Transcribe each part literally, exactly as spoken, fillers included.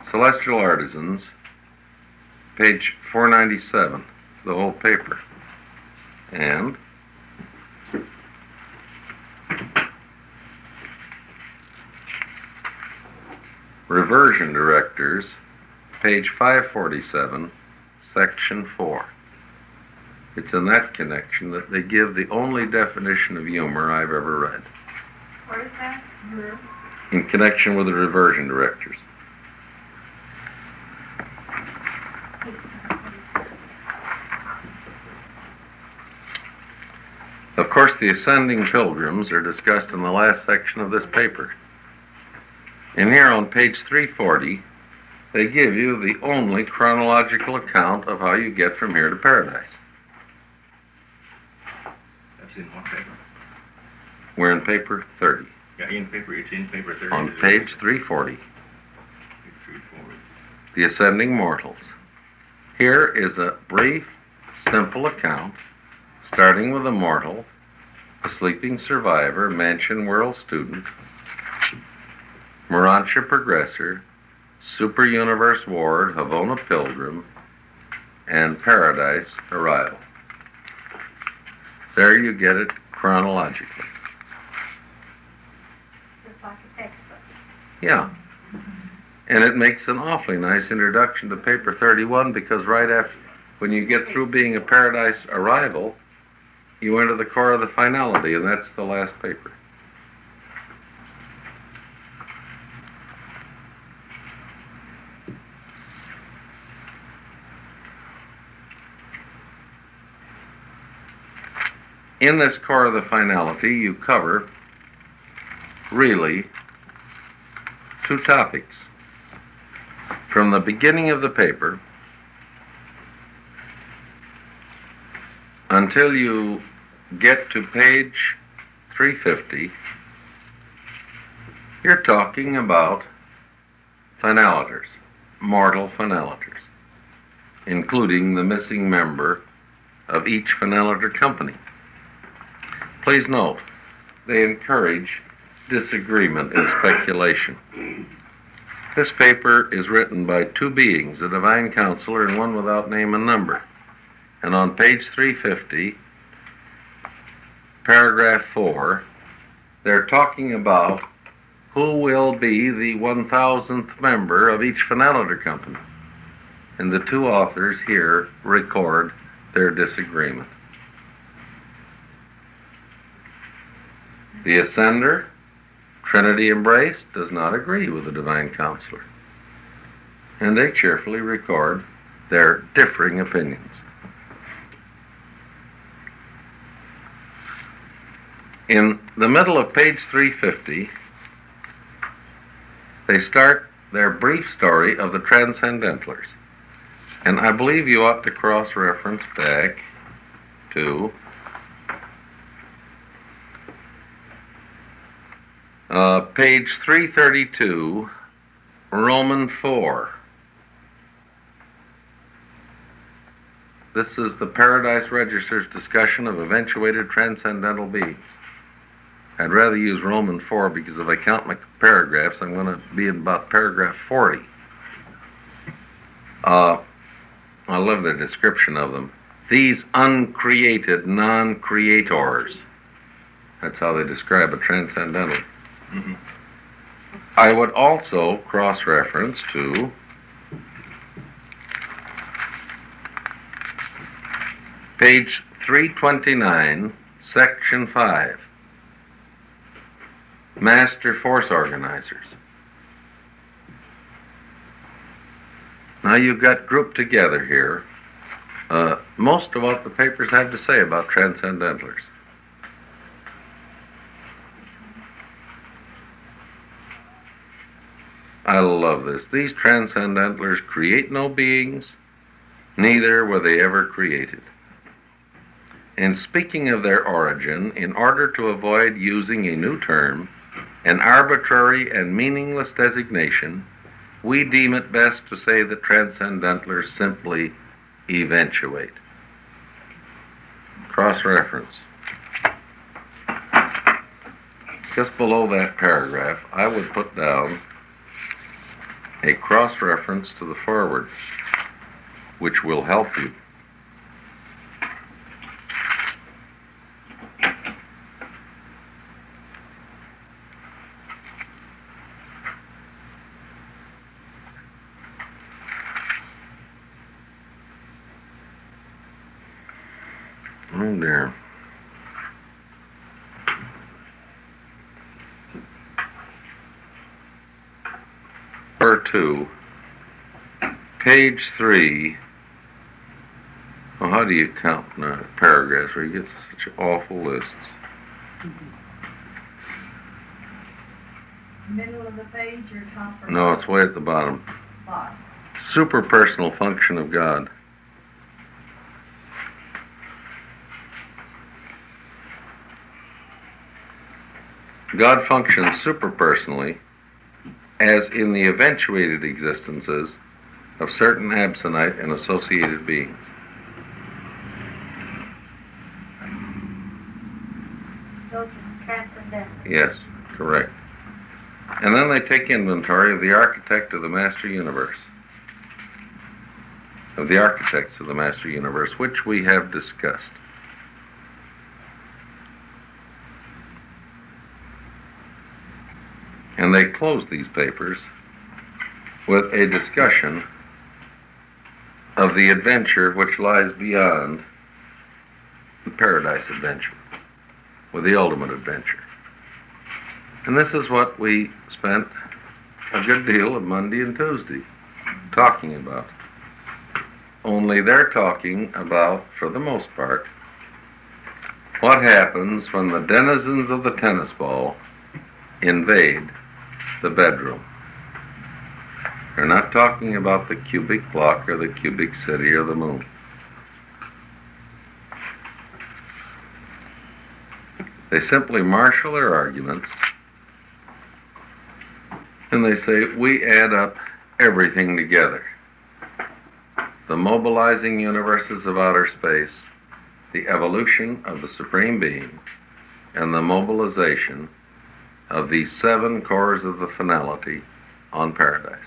Celestial Artisans, page four ninety-seven, the whole paper. And Reversion Directors, page five forty-seven, section four. It's in that connection that they give the only definition of humor I've ever read. Where is that? In connection with the Reversion Directors. Of course, the ascending pilgrims are discussed in the last section of this paper. And here on page three forty, they give you the only chronological account of how you get from here to paradise. That's in what paper? We're in paper thirty. Yeah, in paper, it's in paper thirty. On page three forty. Page three forty. The Ascending Mortals. Here is a brief, simple account, starting with a mortal, a sleeping survivor, Mansion World student, Morantia Progressor, Super Universe Ward, Havona Pilgrim, and Paradise Arrival. There you get it chronologically. Just like a textbook. Yeah. And it makes an awfully nice introduction to paper thirty-one, because right after, when you get through being a Paradise Arrival, you enter the core of the finality, and that's the last paper. In this core of the finality, you cover, really, two topics. From the beginning of the paper until you get to page three fifty, you're talking about finaliters, mortal finaliters, including the missing member of each finaliter company. Please note, they encourage disagreement and speculation. This paper is written by two beings, a divine counselor and one without name and number. And on page three fifty, paragraph four, they're talking about who will be the one thousandth member of each finaliter company. And the two authors here record their disagreement. The Ascender, Trinity Embrace, does not agree with the divine counselor. And they cheerfully record their differing opinions. In the middle of page three fifty, they start their brief story of the Transcendentalers. And I believe you ought to cross-reference back to uh, page three thirty-two, Roman four. This is the Paradise Register's discussion of eventuated transcendental beings. I'd rather use Roman four because if I count my paragraphs, I'm going to be in about paragraph forty. Uh, I love the description of them. These uncreated non-creators. That's how they describe a transcendental. Mm-hmm. I would also cross-reference to page three twenty-nine, section five. Master Force Organizers. Now you've got grouped together here uh, most of what the papers have to say about transcendentalers. I love this. These transcendentalers create no beings, neither were they ever created. And speaking of their origin, in order to avoid using a new term, an arbitrary and meaningless designation, we deem it best to say that transcendentalers simply eventuate. Cross-reference. Just below that paragraph, I would put down a cross-reference to the foreword, which will help you. Oh dear. Number two, page three. Oh, how do you count uh, paragraphs where you get such awful lists? Middle of the page or top or No, it's way at the bottom. bottom? Superpersonal function of God. God functions superpersonally as in the eventuated existences of certain absentite and associated beings. Those are transcendental. Yes, correct. And then they take inventory of the architect of the master universe, of the architects of the master universe, which we have discussed. And they close these papers with a discussion of the adventure which lies beyond the paradise adventure, or the ultimate adventure. And this is what we spent a good deal of Monday and Tuesday talking about. Only they're talking about, for the most part, what happens when the denizens of the tennis ball invade the bedroom. They're not talking about the cubic block or the cubic city or the moon. They simply marshal their arguments and they say, we add up everything together. The mobilizing universes of outer space, the evolution of the Supreme Being, and the mobilization of the seven cores of the finality on paradise.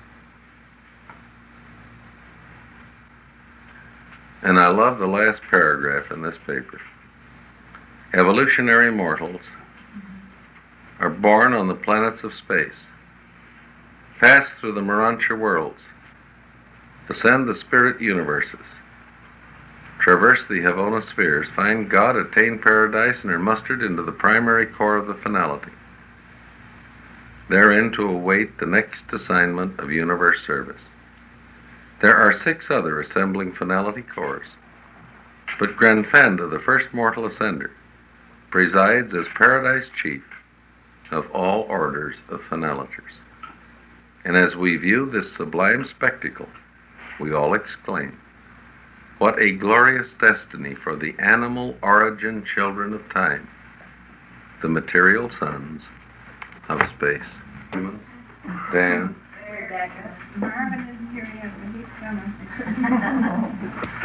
And I love the last paragraph in this paper. Evolutionary mortals are born on the planets of space, pass through the Marancha worlds, ascend the spirit universes, traverse the Havona spheres, find God, attain paradise, and are mustered into the primary core of the finality, therein to await the next assignment of universe service. There are six other assembling finality cores, but Granfenda, the first mortal ascender, presides as paradise chief of all orders of finalators. And as we view this sublime spectacle, we all exclaim, what a glorious destiny for the animal origin children of time, the material sons of space. Dan? Marvin isn't here yet, but he's coming.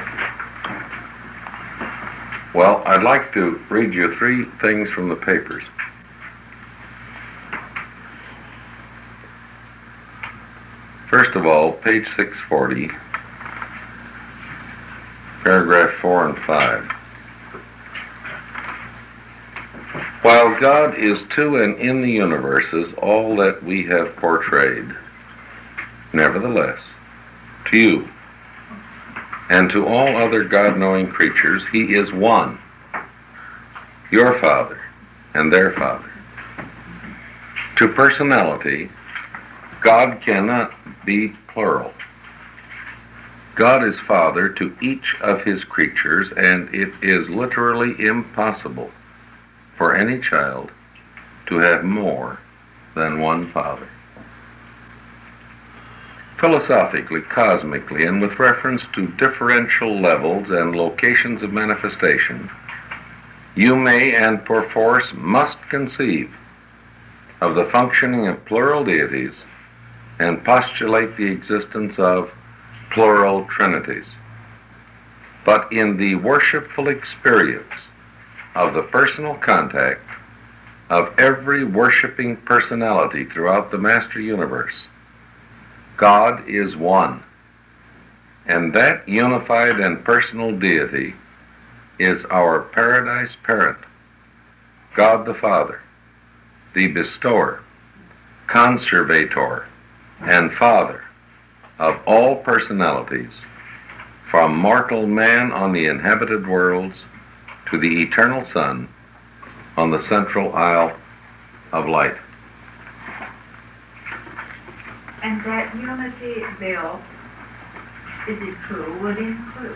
Well, I'd like to read you three things from the papers. First of all, page six forty, paragraph four and five. While God is to and in the universes all that we have portrayed, nevertheless, to you and to all other God-knowing creatures, he is one, your Father and their Father. To personality, God cannot be plural. God is Father to each of his creatures, and it is literally impossible for any child to have more than one father. Philosophically, cosmically, and with reference to differential levels and locations of manifestation, you may and perforce must conceive of the functioning of plural deities and postulate the existence of plural trinities. But in the worshipful experience of the personal contact of every worshiping personality throughout the master universe, God is one, and that unified and personal deity is our paradise parent, God the Father, the bestower, conservator, and Father of all personalities, from mortal man on the inhabited worlds to the eternal Son on the central isle of light. And that unity, Bill, is it true, would include,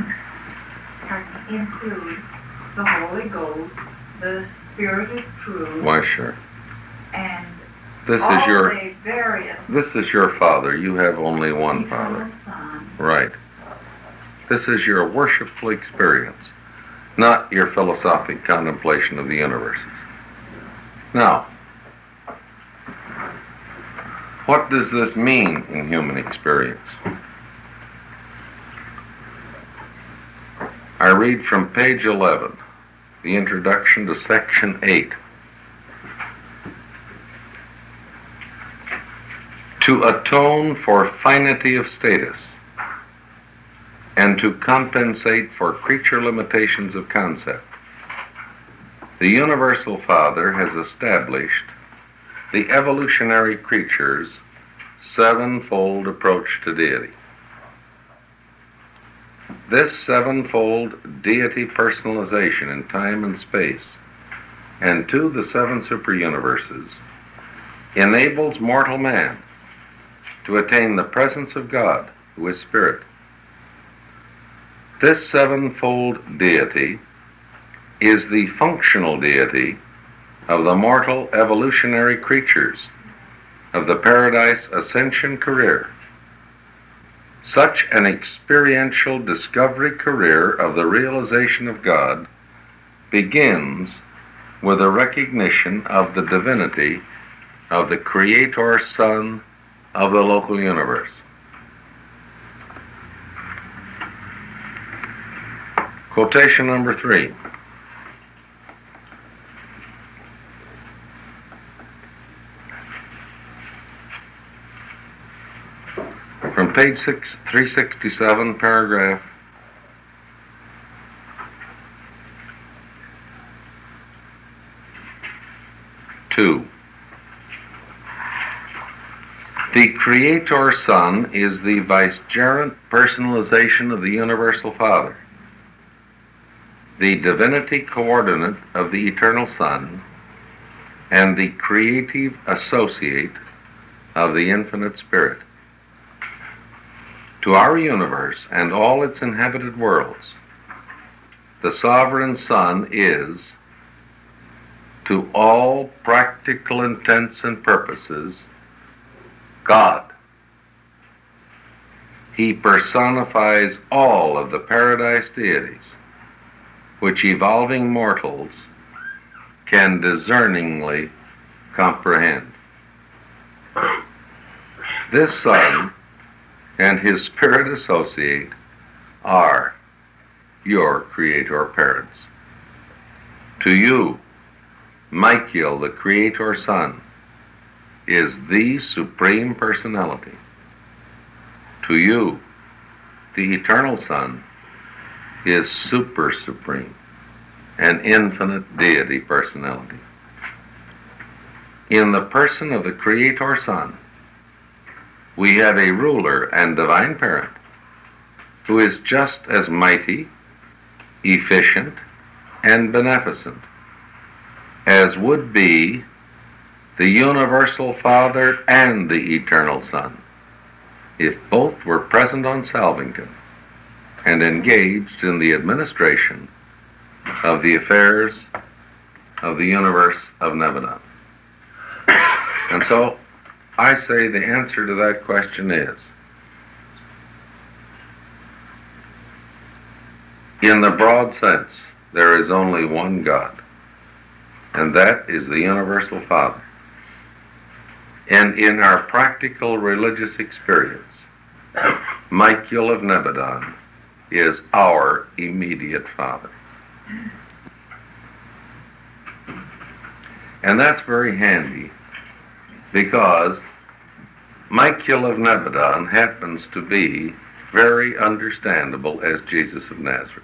include the Holy Ghost, the Spirit of Truth, Why, sure. and This all is your the various this is your Father. You have only one eternal Father. Son. Right. This is your worshipful experience, not your philosophic contemplation of the universes. Now, what does this mean in human experience? I read from page eleven, the introduction to section eight. To atone for finity of status and to compensate for creature limitations of concept, the Universal Father has established the evolutionary creature's sevenfold approach to deity. This sevenfold deity personalization in time and space and to the seven superuniverses enables mortal man to attain the presence of God, who is Spirit. This sevenfold deity is the functional deity of the mortal evolutionary creatures of the Paradise Ascension career. Such an experiential discovery career of the realization of God begins with a recognition of the divinity of the Creator Son of the local universe. Quotation number three. From page six, three sixty-seven, paragraph two. The Creator Son is the vicegerent personalization of the Universal Father, the divinity coordinate of the Eternal Son, and the creative associate of the Infinite Spirit. To our universe and all its inhabited worlds, the Sovereign Son is, to all practical intents and purposes, God. He personifies all of the paradise deities which evolving mortals can discerningly comprehend. This Son and his Spirit associate are your Creator parents. To you, Michael, the Creator Son, is the Supreme Personality. To you, the Eternal Son is Super Supreme, an infinite deity personality. In the person of the Creator Son, we have a ruler and divine parent who is just as mighty, efficient, and beneficent as would be the Universal Father and the Eternal Son if both were present on Salvington and engaged in the administration of the affairs of the universe of Nebadon. And so I say the answer to that question is, in the broad sense, there is only one God, and that is the Universal Father. And in our practical religious experience, Michael of Nebadon is our immediate Father. And that's very handy, because Michael of Nebadon happens to be very understandable as Jesus of Nazareth.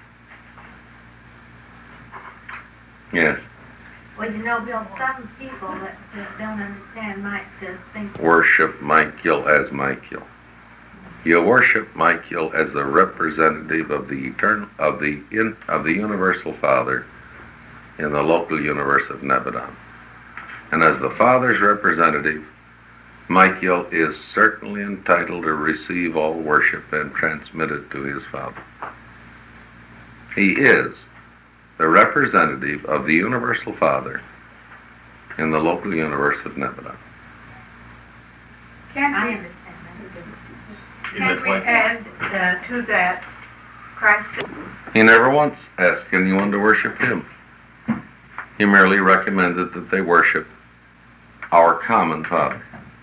Yes. Well, you know, Bill, some people that, that don't understand might just think... Worship Michael as Michael. You worship Michael as the representative of the eternal, of the in, of the universal Father in the local universe of Nebadon. And as the Father's representative, Michael is certainly entitled to receive all worship and transmit it to his Father. He is the representative of the universal Father in the local universe of Nebadon. Can't I we, understand In can't that we way. add uh, to that Christ? He never once asked anyone to worship him. He merely recommended that they worship our common Father.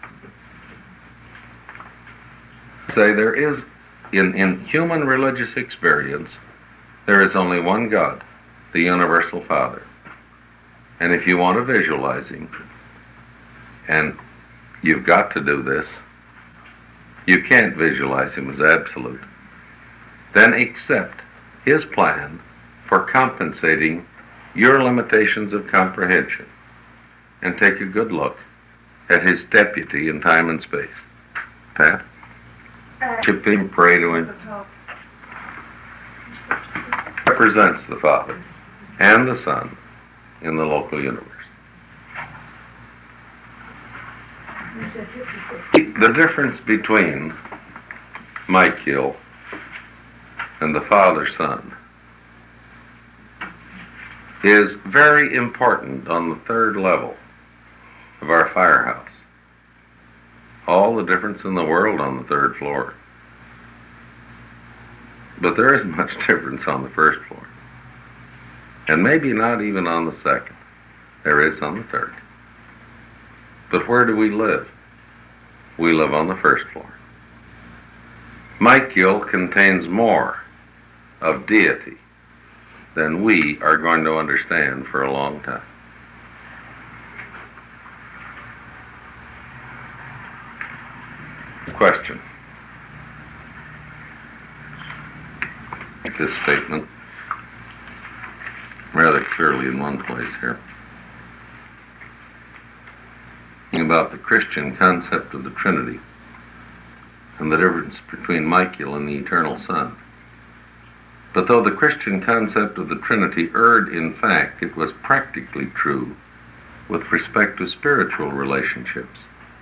Say there is, in, in human religious experience, there is only one God, the universal Father. And if you want to visualize him, and you've got to do this, you can't visualize him as absolute, then accept his plan for compensating your limitations of comprehension and take a good look at his deputy in time and space. Pat? Worship him, pray to him. Represents the Father and the Son in the local universe. The difference between Michael and the Father-Son is very important on the third level of our firehouse. All the difference in the world on the third floor. But there isn't much difference on the first floor. And maybe not even on the second. There is on the third. But where do we live? We live on the first floor. Michael contains more of deity than we are going to understand for a long time. Question. Make this statement rather clearly in one place here about the Christian concept of the Trinity and the difference between Michael and the eternal Son. But though the Christian concept of the Trinity erred in fact, it was practically true with respect to spiritual relationships.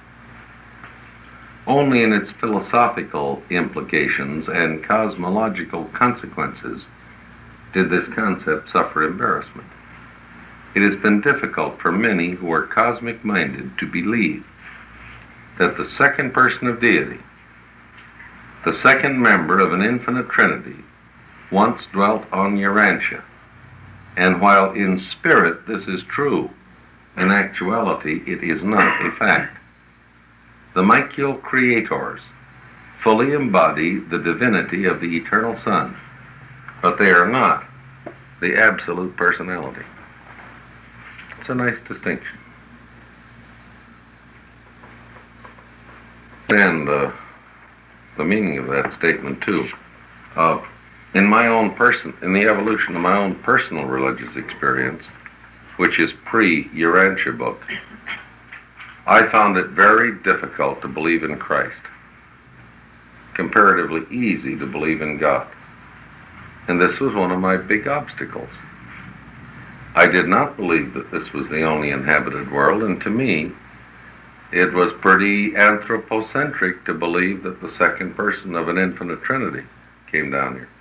Only in its philosophical implications and cosmological consequences did this concept suffer embarrassment. It has been difficult for many who are cosmic-minded to believe that the second person of deity, the second member of an infinite Trinity, once dwelt on Urantia. And while in spirit this is true, in actuality it is not a fact. The Michael creators fully embody the divinity of the eternal Son, but they are not the absolute personality. It's a nice distinction. And uh, the meaning of that statement too. Uh, in my own person, in the evolution of my own personal religious experience, which is pre-Urantia book, I found it very difficult to believe in Christ. Comparatively easy to believe in God. And this was one of my big obstacles. I did not believe that this was the only inhabited world, and to me, it was pretty anthropocentric to believe that the second person of an infinite Trinity came down here.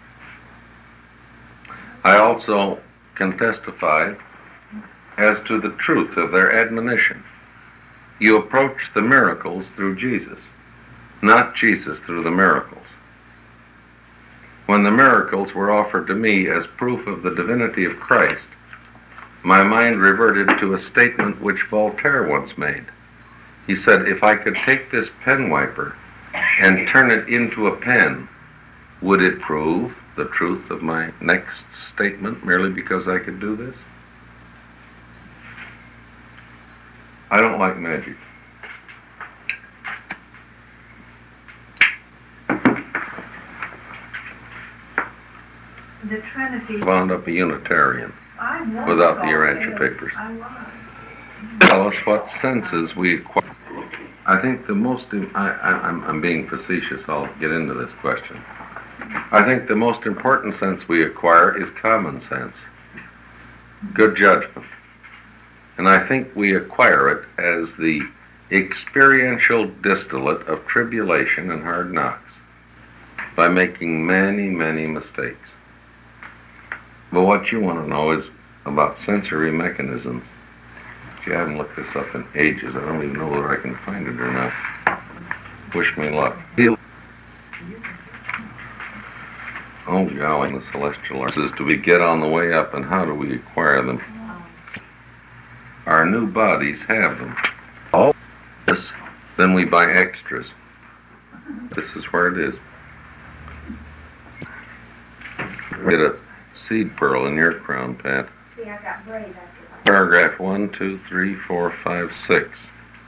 I also can testify as to the truth of their admonition. You approach the miracles through Jesus, not Jesus through the miracles. When the miracles were offered to me as proof of the divinity of Christ, my mind reverted to a statement which Voltaire once made. He said, if I could take this pen wiper and turn it into a pen, would it prove the truth of my next statement merely because I could do this? I don't like magic. the Trinity. Wound up a Unitarian I was without the all Urantia this. papers. I was. Tell us what senses we acquire. I think the most, I, I, I'm, I'm being facetious, I'll get into this question. I think the most important sense we acquire is common sense, good judgment. And I think we acquire it as the experiential distillate of tribulation and hard knocks by making many, many mistakes. But what you want to know is about sensory mechanisms. Gee, I haven't looked this up in ages. I don't even know whether I can find it or not. Wish me luck. Oh, golly, the celestial arts. Do we get on the way up, and how do we acquire them? Our new bodies have them. All this, then we buy extras. This is where it is. Get a seed pearl in your crown, Pat. See, I got brave after that. Paragraph one, two, three, four, five, six.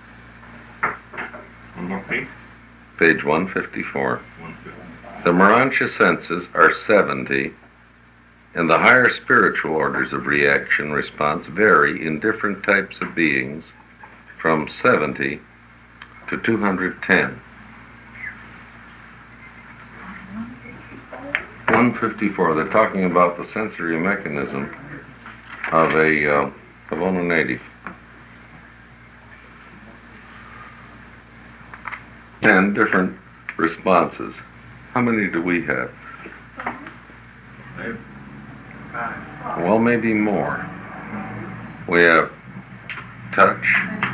Okay. Page one fifty-four. The Morantia senses are seventy, and the higher spiritual orders of reaction response vary in different types of beings from seventy to two hundred ten. one fifty-four, they're talking about the sensory mechanism of a uh, Havona native. Ten different responses. How many do we have? Well, maybe more. We have touch.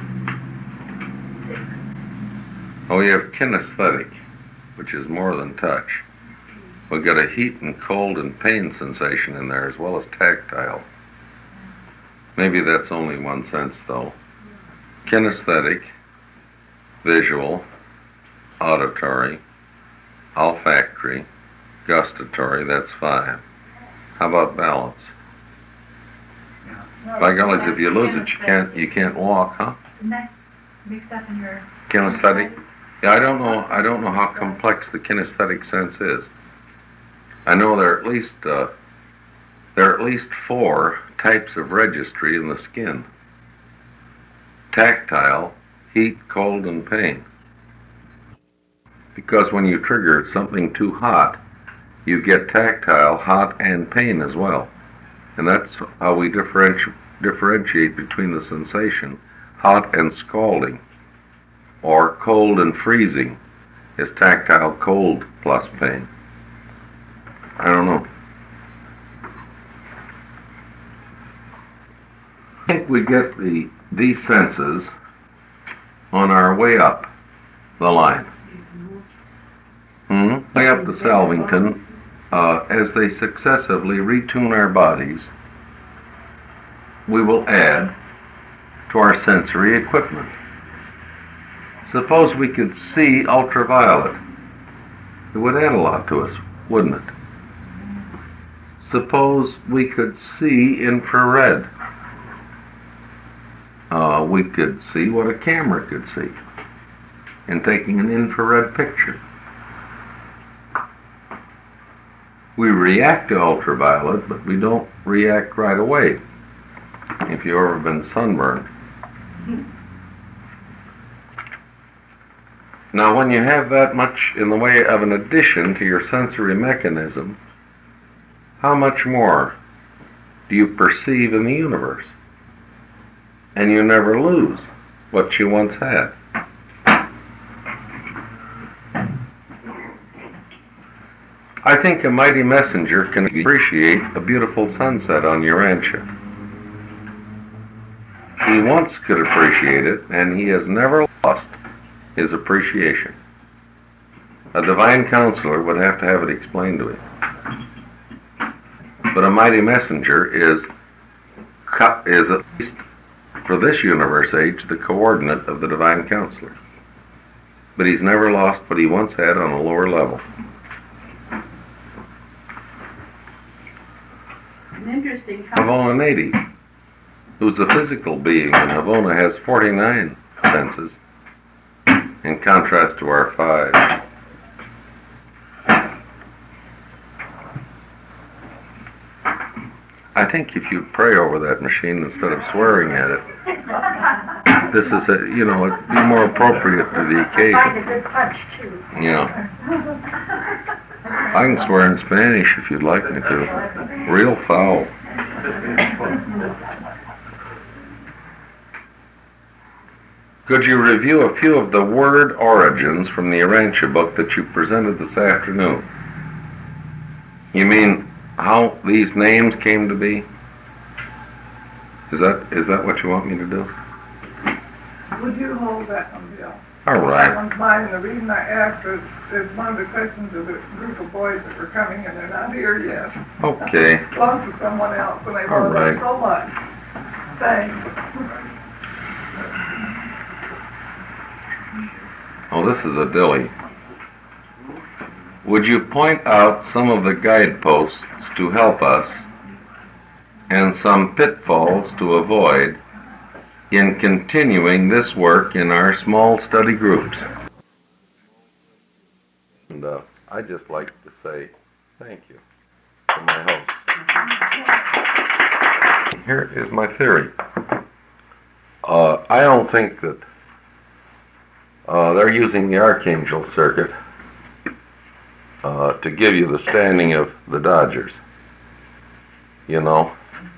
Oh, we have kinesthetic, which is more than touch. We've got a heat and cold and pain sensation in there as well as tactile. Maybe that's only one sense, though. Kinesthetic, visual, auditory, olfactory, gustatory, that's five. How about balance? By gollies, if you lose it, you can't you can't walk, huh? Isn't that mixed up in your... Kinesthetic? Yeah, I don't know. I don't know how complex the kinesthetic sense is. I know there are at least uh, there are at least four types of registry in the skin. Tactile, heat, cold, and pain. Because when you trigger something too hot, you get tactile, hot, and pain as well. And that's how we differenti- differentiate between the sensation, hot and scalding, or cold and freezing is tactile cold plus pain. I don't know. I think we get the these senses on our way up the line. Hmm? Way up to Salvington, uh, as they successively retune our bodies, we will add to our sensory equipment. Suppose we could see ultraviolet. It would add a lot to us, wouldn't it? Suppose we could see infrared. Uh, we could see what a camera could see in taking an infrared picture. We react to ultraviolet, but we don't react right away. If you've ever been sunburned. Now, when you have that much in the way of an addition to your sensory mechanism, how much more do you perceive in the universe? And you never lose what you once had. I think a mighty messenger can appreciate a beautiful sunset on Urantia. He once could appreciate it, and he has never lost his appreciation. A divine counselor would have to have it explained to him. But a mighty messenger is, is at least for this universe age, the coordinate of the divine counselor. But he's never lost what he once had on a lower level. An interesting Havona native, who's a physical being, and Havona has forty-nine senses, in contrast to our five. think if you pray over that machine instead of swearing at it, this is a, you know, it'd be more appropriate to the Find occasion. a good punch too. Yeah. I can swear in Spanish if you'd like me to. Real foul. Could you review a few of the word origins from the Urantia book that you presented this afternoon? You mean how these names came to be? Is that is that what you want me to do? Would you hold that one, Bill? All That right. one's mine, and the reason I asked is, is one of the questions of the group of boys that were coming, and they're not here yet. Okay. Belongs to someone else, and they All love right. it so much. Thanks. Oh, this is a dilly. Would you point out some of the guideposts to help us and some pitfalls to avoid in continuing this work in our small study groups? And uh, I'd just like to say thank you to my host. Here is my theory. Uh, I don't think that uh, they're using the Archangel circuit uh, to give you the standing of the Dodgers. You know?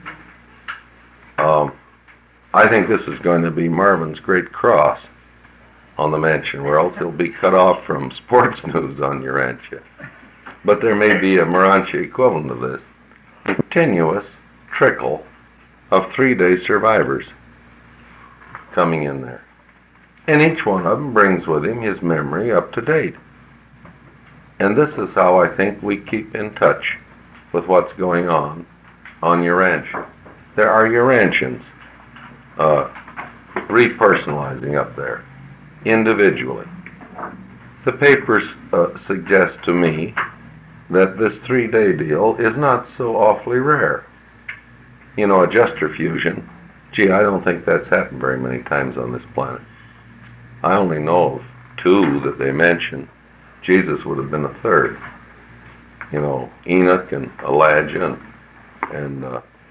Um, I think this is going to be Marvin's great cross on the Mansion World. He'll be cut off from sports news on Urantia. But there may be a Morantia equivalent of this. Continuous trickle of three-day survivors coming in there. And each one of them brings with him his memory up to date. And this is how I think we keep in touch with what's going on on Urantia. There are Urantians uh, repersonalizing up there, individually. The papers uh, suggest to me that this three-day deal is not so awfully rare. You know, adjuster fusion, gee, I don't think that's happened very many times on this planet. I only know of two that they mention. Jesus would have been a third. You know, Enoch and Elijah and, and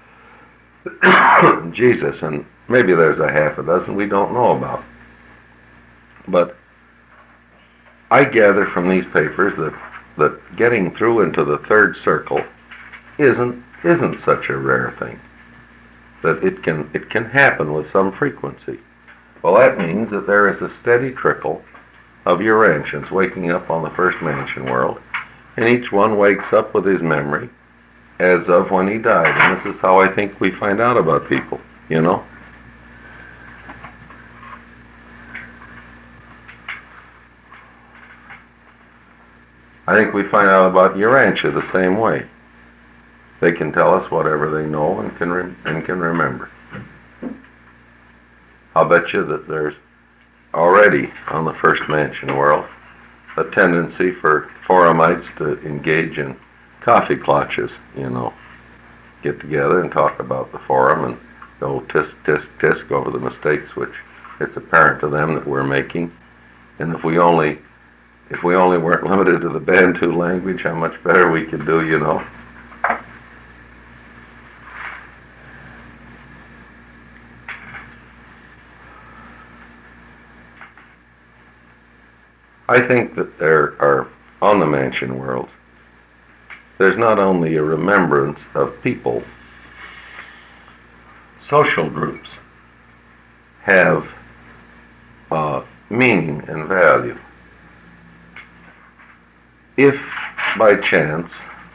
uh, Jesus, and maybe there's a half a dozen we don't know about. But I gather from these papers that, that getting through into the third circle isn't isn't such a rare thing. That it can it can happen with some frequency. Well, that means that there is a steady trickle of Urantians waking up on the first Mansion World, and each one wakes up with his memory as of when he died. And this is how I think we find out about people, you know? I think we find out about Urantia the same way. They can tell us whatever they know and can rem- and can remember. I'll bet you that there's already on the first Mansion World a tendency for forumites to engage in coffee clutches, you know, get together and talk about the forum and go tisk, tisk, tisk over the mistakes which it's apparent to them that we're making. And if we only if we only weren't limited to the Bantu language, how much better we could do, you know. I think that there are, on the Mansion Worlds, there's not only a remembrance of people. Social groups have uh, meaning and value. If, by chance,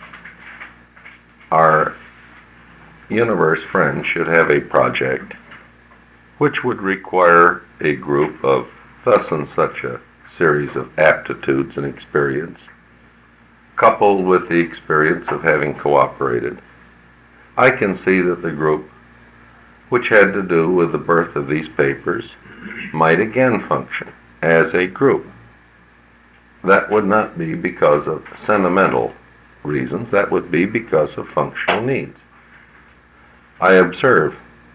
our universe friends should have a project which would require a group of thus and such a series of aptitudes and experience, coupled with the experience of having cooperated, I can see that the group, which had to do with the birth of these papers, might again function as a group. That would not be because of sentimental reasons, that would be because of functional needs. I observe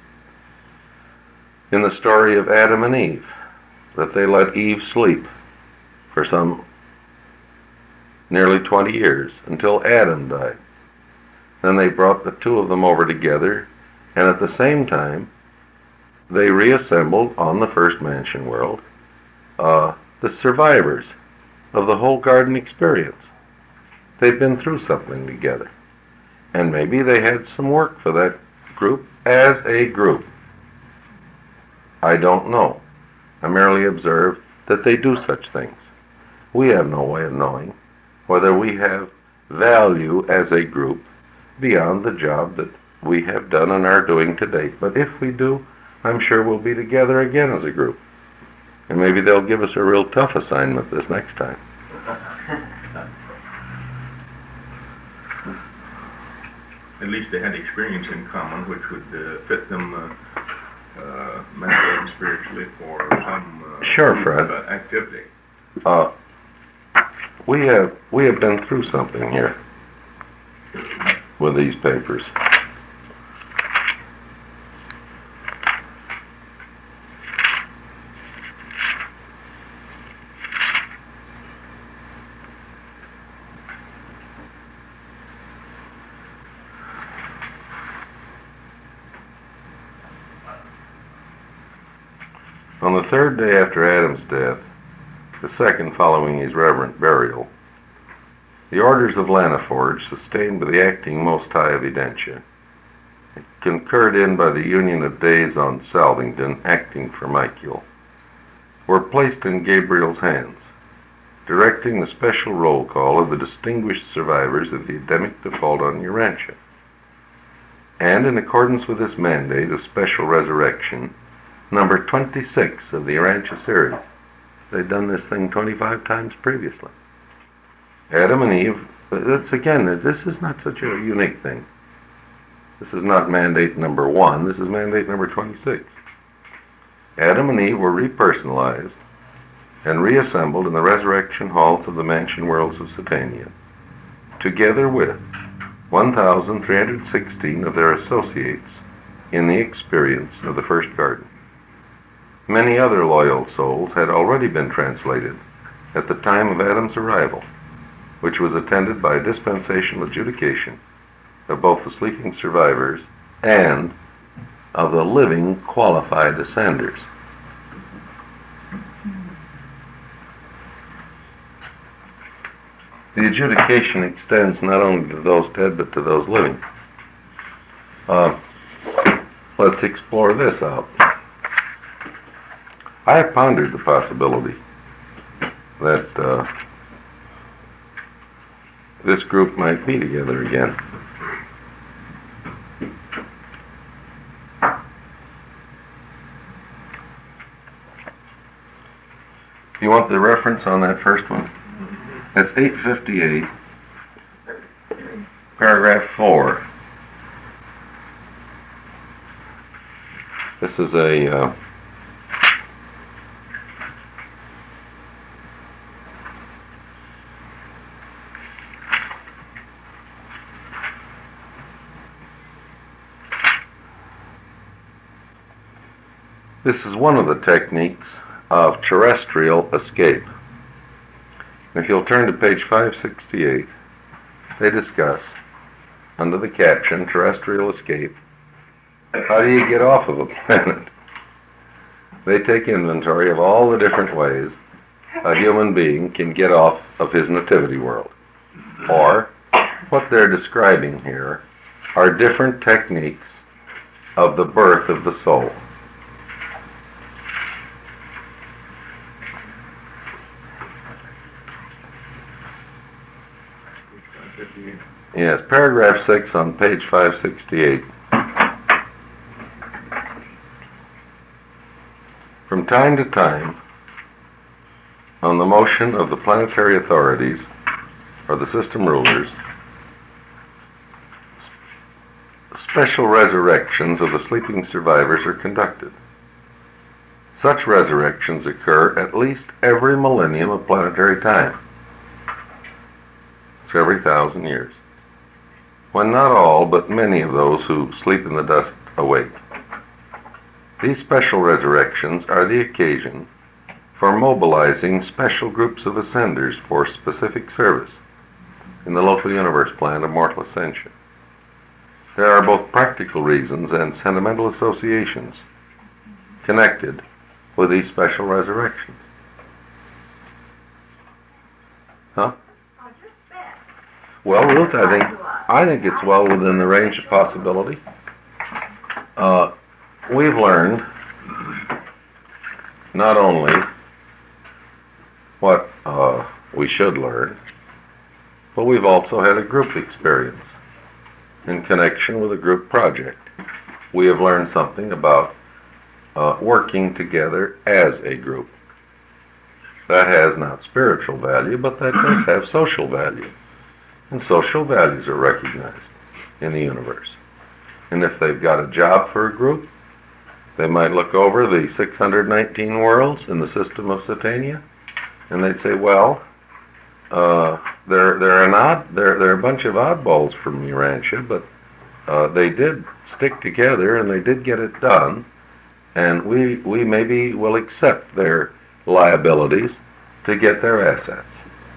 in the story of Adam and Eve that they let Eve sleep for some nearly twenty years until Adam died. Then they brought the two of them over together, and at the same time, they reassembled on the first mansion world uh, the survivors of the whole garden experience. They'd been through something together. And maybe they had some work for that group as a group. I don't know. I merely observe that they do such things. We have no way of knowing whether we have value as a group beyond the job that we have done and are doing to date. But if we do, I'm sure we'll be together again as a group. And maybe they'll give us a real tough assignment this next time. At least they had experience in common, which would uh, fit them uh, uh, mentally and spiritually for some uh, Sure, Fred. uh, activity. Uh, we have we have been through something here with these papers. On the third day after Adam's death, the second following his reverent burial, the orders of Lanaforge, sustained by the acting Most High of Edentia, concurred in by the Union of Days on Salvington, acting for Michael, were placed in Gabriel's hands, directing the special roll call of the distinguished survivors of the Adamic default on Urantia. And in accordance with this mandate of special resurrection, number twenty-six of the Urantia series. They'd done this thing twenty-five times previously. Adam and Eve, that's again, this is not such a unique thing. This is not mandate number one, this is mandate number twenty-six. Adam and Eve were repersonalized and reassembled in the resurrection halls of the mansion worlds of Satania, together with one thousand three hundred sixteen of their associates in the experience of the first garden. Many other loyal souls had already been translated at the time of Adam's arrival, which was attended by a dispensational adjudication of both the sleeping survivors and of the living qualified ascenders. The adjudication extends not only to those dead but to those living. Uh, let's explore this out. I have pondered the possibility that uh, this group might be together again. You want the reference on that first one? That's eight fifty-eight, paragraph four. This is a uh, This is one of the techniques of terrestrial escape. If you'll turn to page five sixty-eight, they discuss, under the caption, Terrestrial Escape, how do you get off of a planet? They take inventory of all the different ways a human being can get off of his nativity world. Or, what they're describing here are different techniques of the birth of the soul. Yes, paragraph six on page five sixty-eight. From time to time, on the motion of the planetary authorities, or the system rulers, special resurrections of the sleeping survivors are conducted. Such resurrections occur at least every millennium of planetary time. It's every thousand years, when not all, but many of those who sleep in the dust awake. These special resurrections are the occasion for mobilizing special groups of ascenders for specific service in the local universe plan of mortal ascension. there are both practical reasons and sentimental associations connected with these special resurrections. Huh? Oh, just that. Well, Ruth, I think I think it's well within the range of possibility. Uh, we've learned not only what uh, we should learn, but we've also had a group experience in connection with a group project. We have learned something about uh, working together as a group. That has not spiritual value, but that does have social value. And social values are recognized in the universe. And if they've got a job for a group, they might look over the six hundred nineteen worlds in the system of Satania, and they'd say, well, uh, they're, they're, an odd, they're, they're a bunch of oddballs from Urantia, but uh, they did stick together and they did get it done, and we, we maybe will accept their liabilities to get their assets.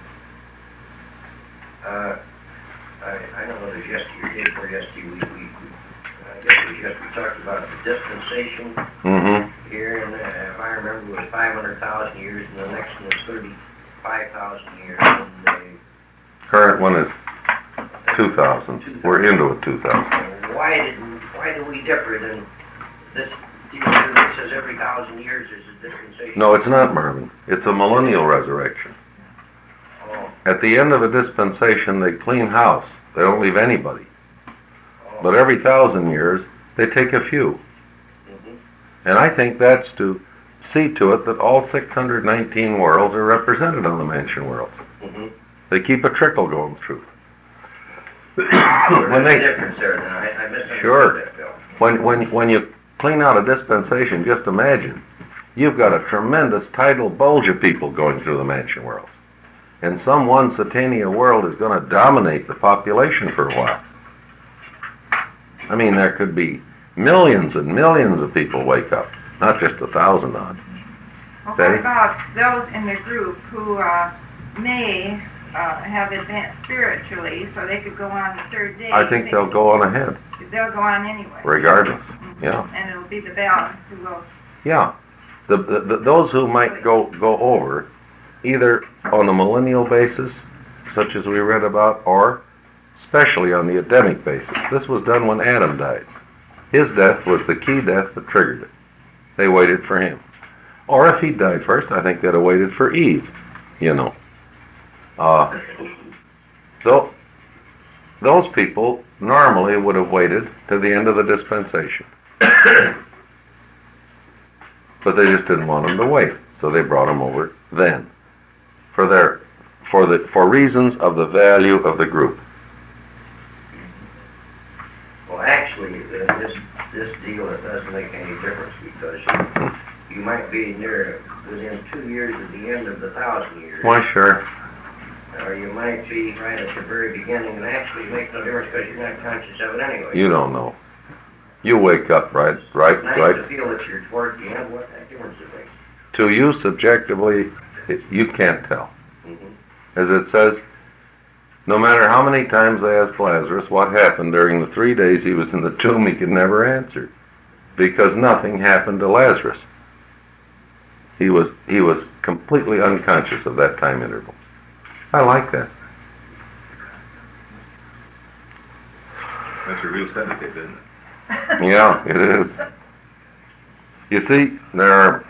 Uh, I, I don't know whether it was yesterday or day before yesterday, we, we, we, I guess it was yesterday, we talked about the dispensation Mm-hmm. here, and uh, if I remember, it was five hundred thousand years, and the next one was thirty-five thousand years, and the Current one is two thousand. We're into a two thousand. uh, why did, why do we differ than this deal here that says every thousand years there's a dispensation? No, it's not, Marvin. It's a millennial resurrection. Oh, At the end of a dispensation, they clean house. They don't leave anybody. oh. But every thousand years, they take a few. Mhm. And I think that's to see to it that all six hundred nineteen worlds are represented on the mansion world. Mhm. They keep a trickle going through. There's when a they, difference there, then, I, I misunderstood Sure. that, Bill. when, when, when you clean out a dispensation, just imagine, you've got a tremendous tidal bulge of people going through the mansion world. And some one Satania world is going to dominate the population for a while. I mean, there could be millions and millions of people wake up, not just a thousand odd. Well, Betty? what about those in the group who uh, may uh, have advanced spiritually, so they could go on the third day? I think They they'll could- go on ahead, They'll go on anyway. regardless. Mhm. Yeah. And it'll be the balance who will. Yeah. The, the, the, those who might go, go over, either on a millennial basis, such as we read about, or especially on the Adamic basis. This was done when Adam died. His death was the key death that triggered it. They waited for him. Or if he died first, I think they'd have waited for Eve, you know. Uh, so, those people normally would have waited to the end of the dispensation. But they just didn't want them to wait, so they brought them over then. For their, for the, for reasons of the value of the group. Well, actually, uh, this, this deal, it doesn't make any difference because you, you might be near, within two years of the end of the thousand years. Why, sure. Or you might be right at the very beginning and actually make no difference because you're not conscious of it anyway. You don't know. You wake up, right, right, It's nice to right. feel that you're toward the end. What that difference it makes? To you, subjectively, it, you can't tell. Mhm. As it says, no matter how many times they asked Lazarus what happened during the three days he was in the tomb, he could never answer. Because nothing happened to Lazarus. He was, he was completely unconscious of that time interval. I like that. That's a real sedative, isn't it? Yeah, it is. You see, there are,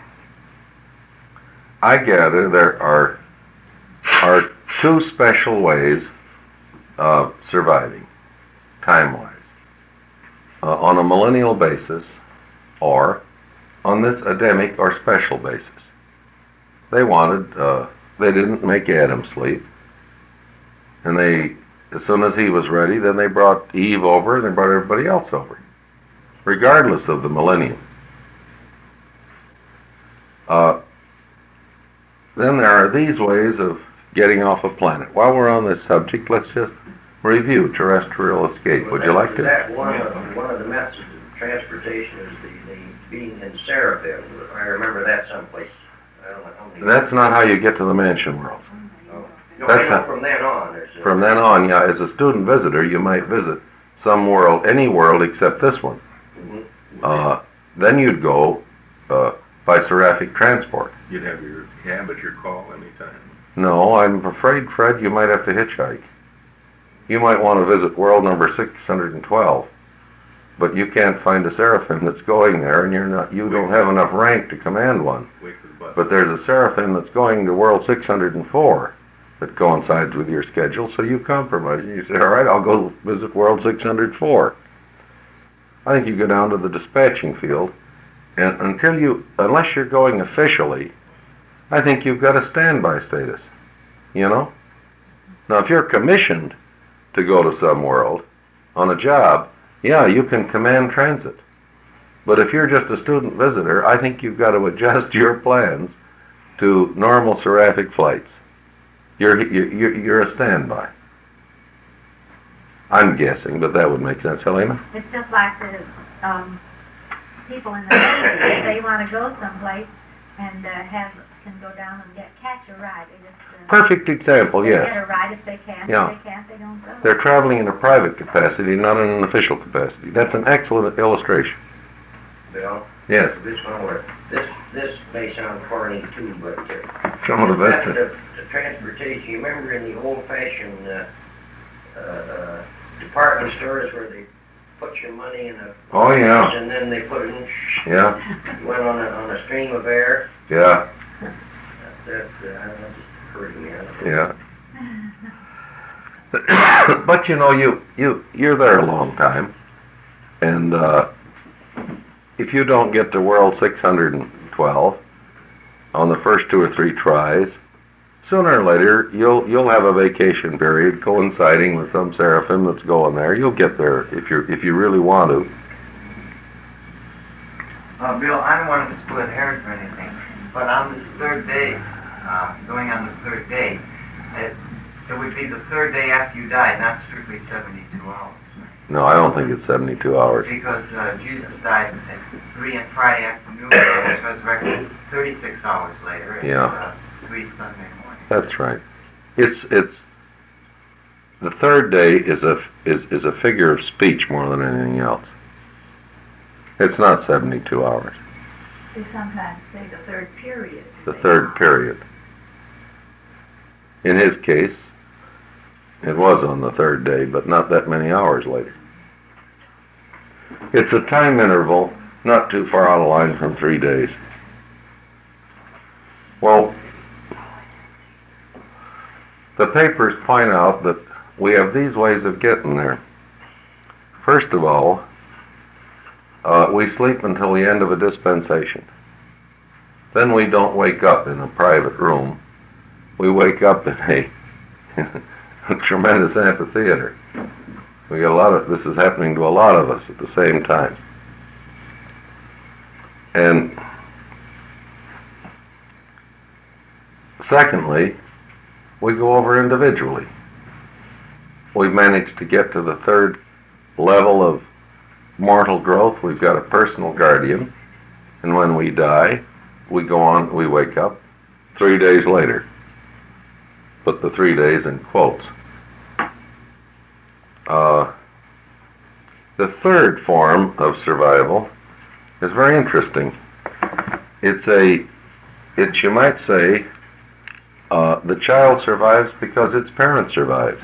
I gather there are, are two special ways of surviving, time-wise, uh, on a millennial basis or on this Adamic or special basis. They wanted, uh, they didn't make Adam sleep, and they, as soon as he was ready, then they brought Eve over and they brought everybody else over, regardless of the millennium. Uh, then there are these ways of getting off a planet. While we're on this subject, let's just review terrestrial escape. Would you like to? That one of, one of the methods of transportation is the, the being in Seraphim. I remember that someplace. I don't know how many. That's not how you get to the mansion world. Oh. No, that's I know not- from then on. There's a- From then on, yeah, as a student visitor, you might visit some world, any world except this one, Mhm. uh, then you'd go uh, by seraphic transport. You'd have your cab at your call anytime. No, I'm afraid, Fred, you might have to hitchhike. You might want to visit world number six hundred twelve, but you can't find a seraphim that's going there, and you're not, you don't have enough rank to command one. Wait for the bus. But there's a seraphim that's going to world six hundred four that coincides with your schedule, so you compromise. You say, all right, I'll go visit world six hundred four. I think you go down to the dispatching field, and until you, unless you're going officially, I think you've got a standby status, you know? Now, if you're commissioned to go to some world on a job, yeah, you can command transit. But if you're just a student visitor, I think you've got to adjust your plans to normal seraphic flights. You're, you're, you're a standby. I'm guessing, but that would make sense. Helena? It's just like the um, people in the Navy, if they want to go someplace and uh, have can go down and get catch a ride. They just, uh, Perfect example, they yes. get a ride if they can. Yeah. If they can't, they don't go. They're traveling in a private capacity, not in an official capacity. That's an excellent illustration. Bill, Yes. this one where, this, this may sound corny too, but uh, Some of the best. the, the transportation, you remember in the old-fashioned uh, uh, uh, department stores where they put your money in a Oh, yeah. and then they put it in, Yeah, went on a, on a stream of air. yeah, That, uh, I don't know, just occurred to me. I don't know. yeah. But you know, you, you, you're there a long time, and uh, if you don't get to world six hundred twelve on the first two or three tries, sooner or later you'll you'll have a vacation period coinciding with some seraphim that's going there. You'll get there if you if you really want to. Uh, Bill, I don't want to split hairs or anything, but on this third day, uh, going on the third day, it, it would be the third day after you died, not strictly seventy-two hours. No, I don't think it's seventy-two hours. Because uh, Jesus died at three on Friday afternoon, and was resurrected thirty-six hours later, and Yeah. uh, three Sunday morning. That's right. It's it's the third day is a is is a figure of speech more than anything else. It's not seventy-two hours. They sometimes say the third period. The third period. In his case, it was on the third day, but not that many hours later. It's a time interval not too far out of line from three days. Well, the papers point out that we have these ways of getting there. First of all, uh, we sleep until the end of a dispensation. Then we don't wake up in a private room. We wake up in a, a tremendous amphitheater. We get a lot of, this is happening to a lot of us at the same time. And secondly, we go over individually. We've managed to get to the third level of mortal growth. We've got a personal guardian. And when we die, we go on, we wake up three days later. Put the three days in quotes. Uh, the third form of survival is very interesting. It's a, it's, you might say, uh, the child survives because its parent survives.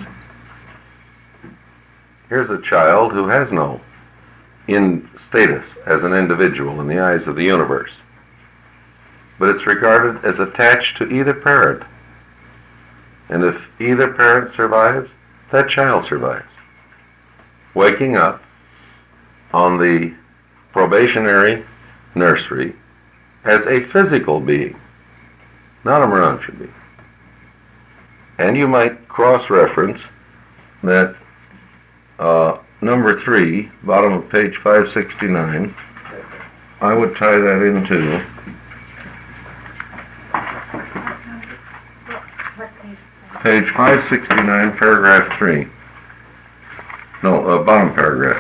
Here's a child who has no in status as an individual in the eyes of the universe, but it's regarded as attached to either parent. And if either parent survives, that child survives. Waking up on the probationary nursery as a physical being, not a Morancha being. And you might cross-reference that uh, number three, bottom of page five sixty-nine, I would tie that into What page? page five sixty-nine, paragraph three. No, uh, bottom paragraph.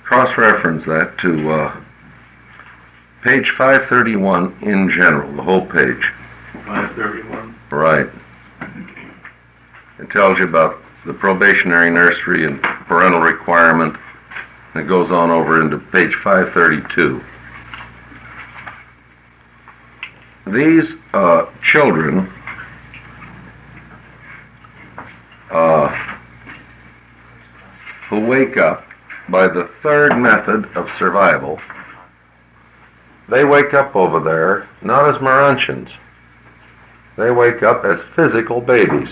cross-reference that to uh, page five thirty-one in general, the whole page. five thirty-one? Right. It tells you about the probationary nursery and parental requirement. And it goes on over into page five thirty-two. These uh, children uh, who wake up by the third method of survival, they wake up over there not as Maruntians. They wake up as physical babies.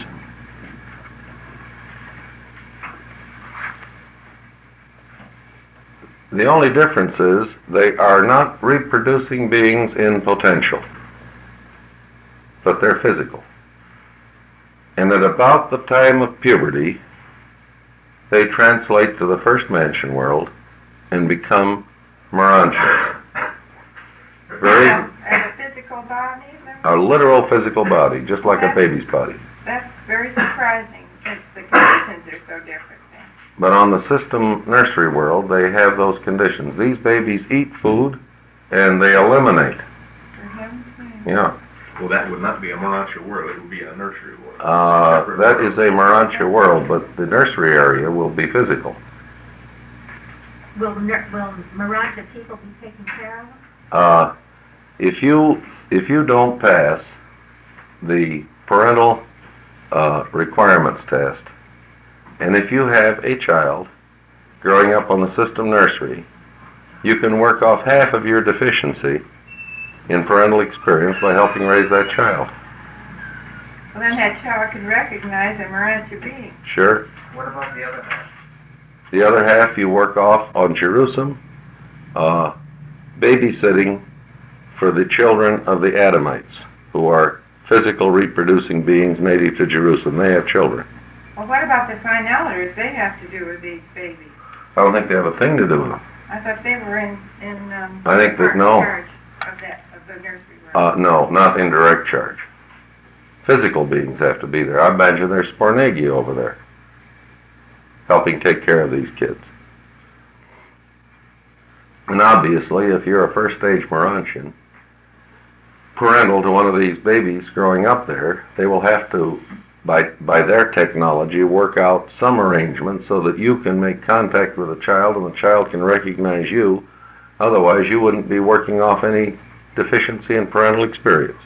The only difference is they are not reproducing beings in potential, but they're physical. And at about the time of puberty, they translate to the first mansion world and become Maruntians. Very, As a physical body? a literal physical body, just like a baby's body. That's very surprising since the conditions are so different then. But on the system nursery world, they have those conditions. These babies eat food and they eliminate. For him? Hmm. Yeah. Well, that would not be a Morantia world, it would be a nursery world. Uh, that is a Morantia world, but the nursery area will be physical. Will, nur- will Maranta people be taken care of? Uh, if you if you don't pass the parental uh, requirements test, and if you have a child growing up on the system nursery, you can work off half of your deficiency in parental experience by helping raise that child. Well, then that child can recognize a Maranta being. Sure. What about the other half? The other half you work off on Jerusalem, uh, babysitting for the children of the Adamites, who are physical reproducing beings native to Jerusalem. They have children. Well, what about the finaliters they have to do with these babies? I don't think they have a thing to do with them. I thought they were in, in um, I think that- in no. charge of that, of the nursery world. Uh, no, not in direct charge. Physical beings have to be there. I imagine there's Spornegi over there, helping take care of these kids. And obviously, if you're a first-stage Morantian, parental to one of these babies growing up there, they will have to, by by their technology, work out some arrangement so that you can make contact with the child and the child can recognize you. Otherwise, you wouldn't be working off any deficiency in parental experience.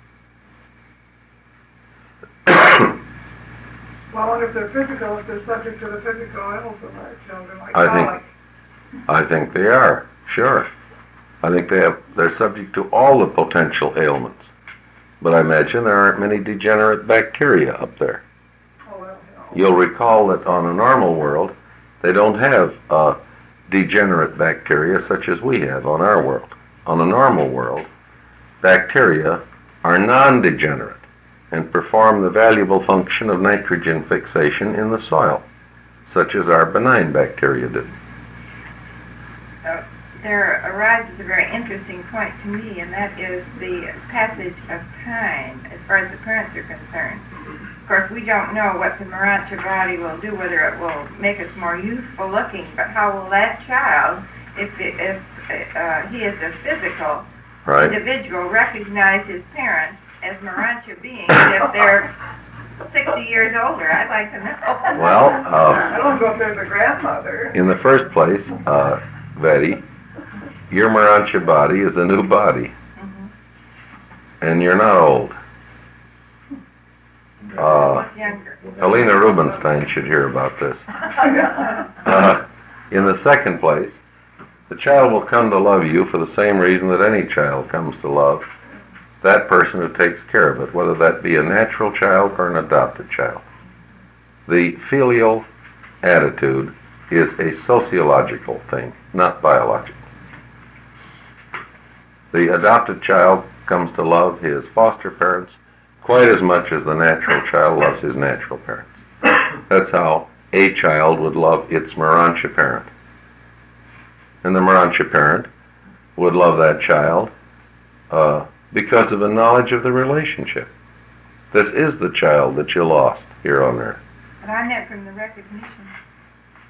Well, and if they're physical, if they're subject to the physical ills of our children, like I think- colic. I think they are, sure. I think they have, they're subject to all the potential ailments. But I imagine there aren't many degenerate bacteria up there. Oh, well, you know. You'll recall that on a normal world, they don't have uh, degenerate bacteria such as we have on our world. On a normal world, bacteria are non-degenerate and perform the valuable function of nitrogen fixation in the soil, such as our benign bacteria do. So there arises a very interesting point to me, and that is the passage of time as far as the parents are concerned. Of course, we don't know what the Maranta body will do, whether it will make us more youthful looking, but how will that child, if, it, if uh, he is a physical Right? individual, recognize his parents as Maranta beings if they're sixty years older? I'd like to know. Well, I uh, don't know if there's a grandmother. in the first place, uh, Betty, your Morantia body is a new body, Mhm. and you're not old. Uh, Younger. Helena Rubinstein should hear about this. Uh, in the second place, the child will come to love you for the same reason that any child comes to love that person who takes care of it, whether that be a natural child or an adopted child. The filial attitude is a sociological thing, not biological. The adopted child comes to love his foster parents quite as much as the natural child loves his natural parents. That's how a child would love its Morantia parent. And the Morantia parent would love that child uh, because of the knowledge of the relationship. This is the child that you lost here on earth. But I meant from the recognition.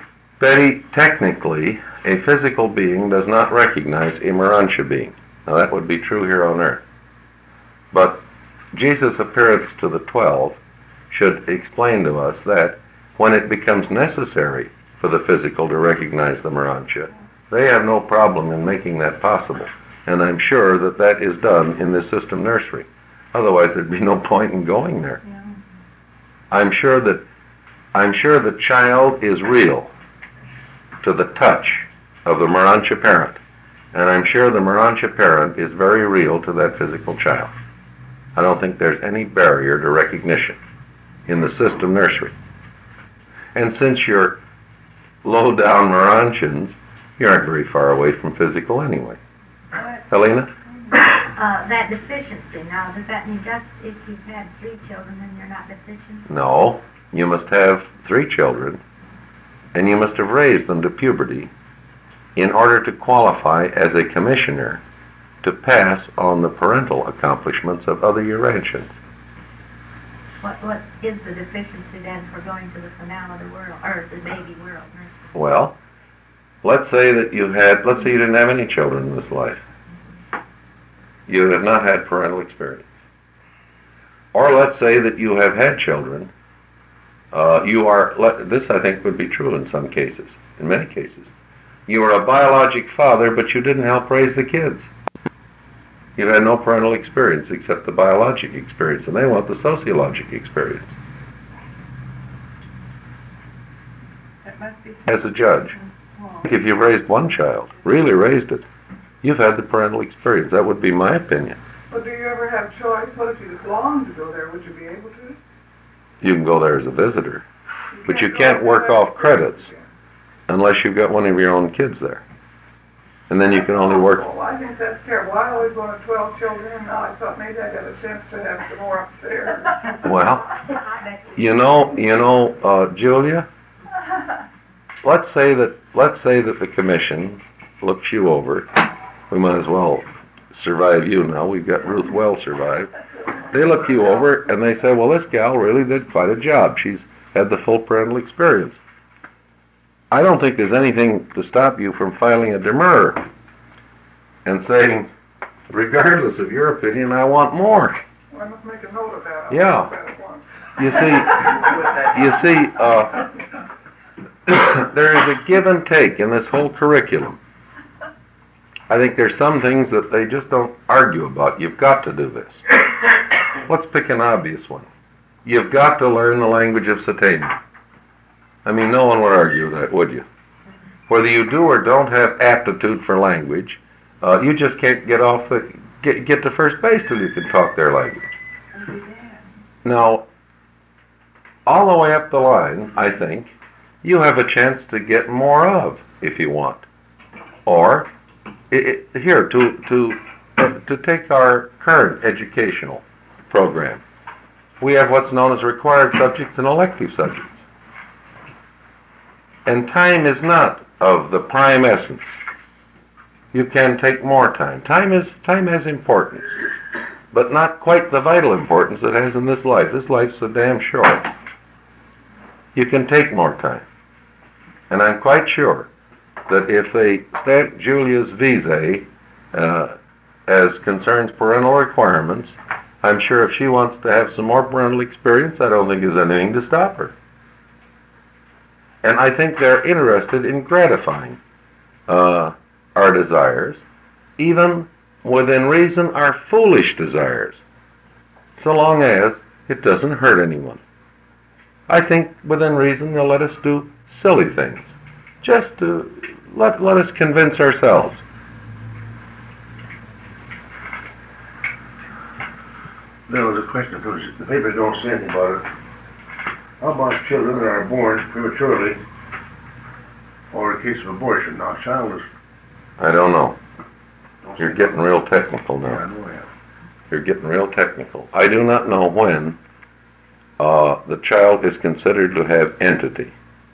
Betty, technically, a physical being does not recognize a Morontia being. Now that would be true here on earth. But Jesus' appearance to the twelve should explain to us that when it becomes necessary for the physical to recognize the Morontia, they have no problem in making that possible. And I'm sure that that is done in this system nursery. Otherwise there'd be no point in going there. Yeah. I'm sure that I'm sure the child is real to the touch of the Morontia parent. And I'm sure the Morontia parent is very real to that physical child. I don't think there's any barrier to recognition in the system nursery. And since you're low-down Morontians, you aren't very far away from physical anyway. Helena? Uh, that deficiency, now, does that mean just if you've had three children, then you're not deficient? No. You must have three children, and you must have raised them to puberty in order to qualify as a commissioner to pass on the parental accomplishments of other Urantians. What What is the deficiency then for going to the finality world, or the baby world? Well, let's say that you had, let's say you didn't have any children in this life. You have not had parental experience. Or let's say that you have had children. Uh, you are, let, this I think would be true in some cases, in many cases. You are a biologic father, but you didn't help raise the kids. You had no parental experience except the biologic experience, and they want the sociologic experience. That must be. As a judge, Well, if you've raised one child, really raised it, you've had the parental experience. That would be my opinion. But do you ever have choice? What if you just longed to go there? Would you be able to? You can go there as a visitor, but you go can't there work as off a credits visitor. unless you've got one of your own kids there. And then you can only work. Well, I think that's terrible. I always wanted twelve children, and now I thought maybe I got a chance to have some more up there. Well, I bet you. you know, you know, uh, Julia, let's say that, let's say that the commission looks you over. We might as well survive you now. We've got Ruth well survived. They look you over and they say, well, this gal really did quite a job. She's had the full parental experience. I don't think there's anything to stop you from filing a demurrer and saying, regardless of your opinion, I want more. Well, I must make a note of that. I'll Yeah. do that at once. You see, you see, uh, there is a give and take in this whole curriculum. I think there's some things that they just don't argue about. You've got to do this. Let's pick an obvious one. You've got to learn the language of Satania. I mean, no one would argue that, would you? Whether you do or don't have aptitude for language, uh, you just can't get off the get get to first base till you can talk their language. Now, all the way up the line, I think, you have a chance to get more of if you want. Or, it, it, here, to, to, uh, to take our current educational program, we have what's known as required subjects and elective subjects. And time is not of the prime essence. You can take more time. Time is time has importance, but not quite the vital importance it has in this life. This life's so damn short. You can take more time. And I'm quite sure that if they stamp Julia's visa uh, as concerns parental requirements, I'm sure if she wants to have some more parental experience, I don't think there's anything to stop her. And I think they're interested in gratifying uh, our desires, even within reason our foolish desires, so long as it doesn't hurt anyone. I think within reason they'll let us do silly things, just to let, let us convince ourselves. There was a question, because the papers don't say anything about it. How about children that are born prematurely, or in case of abortion? Now, a child is... I don't know. You're getting real technical Yeah, I now. know that. You're getting real technical. I do not know when uh, the child is considered to have entity.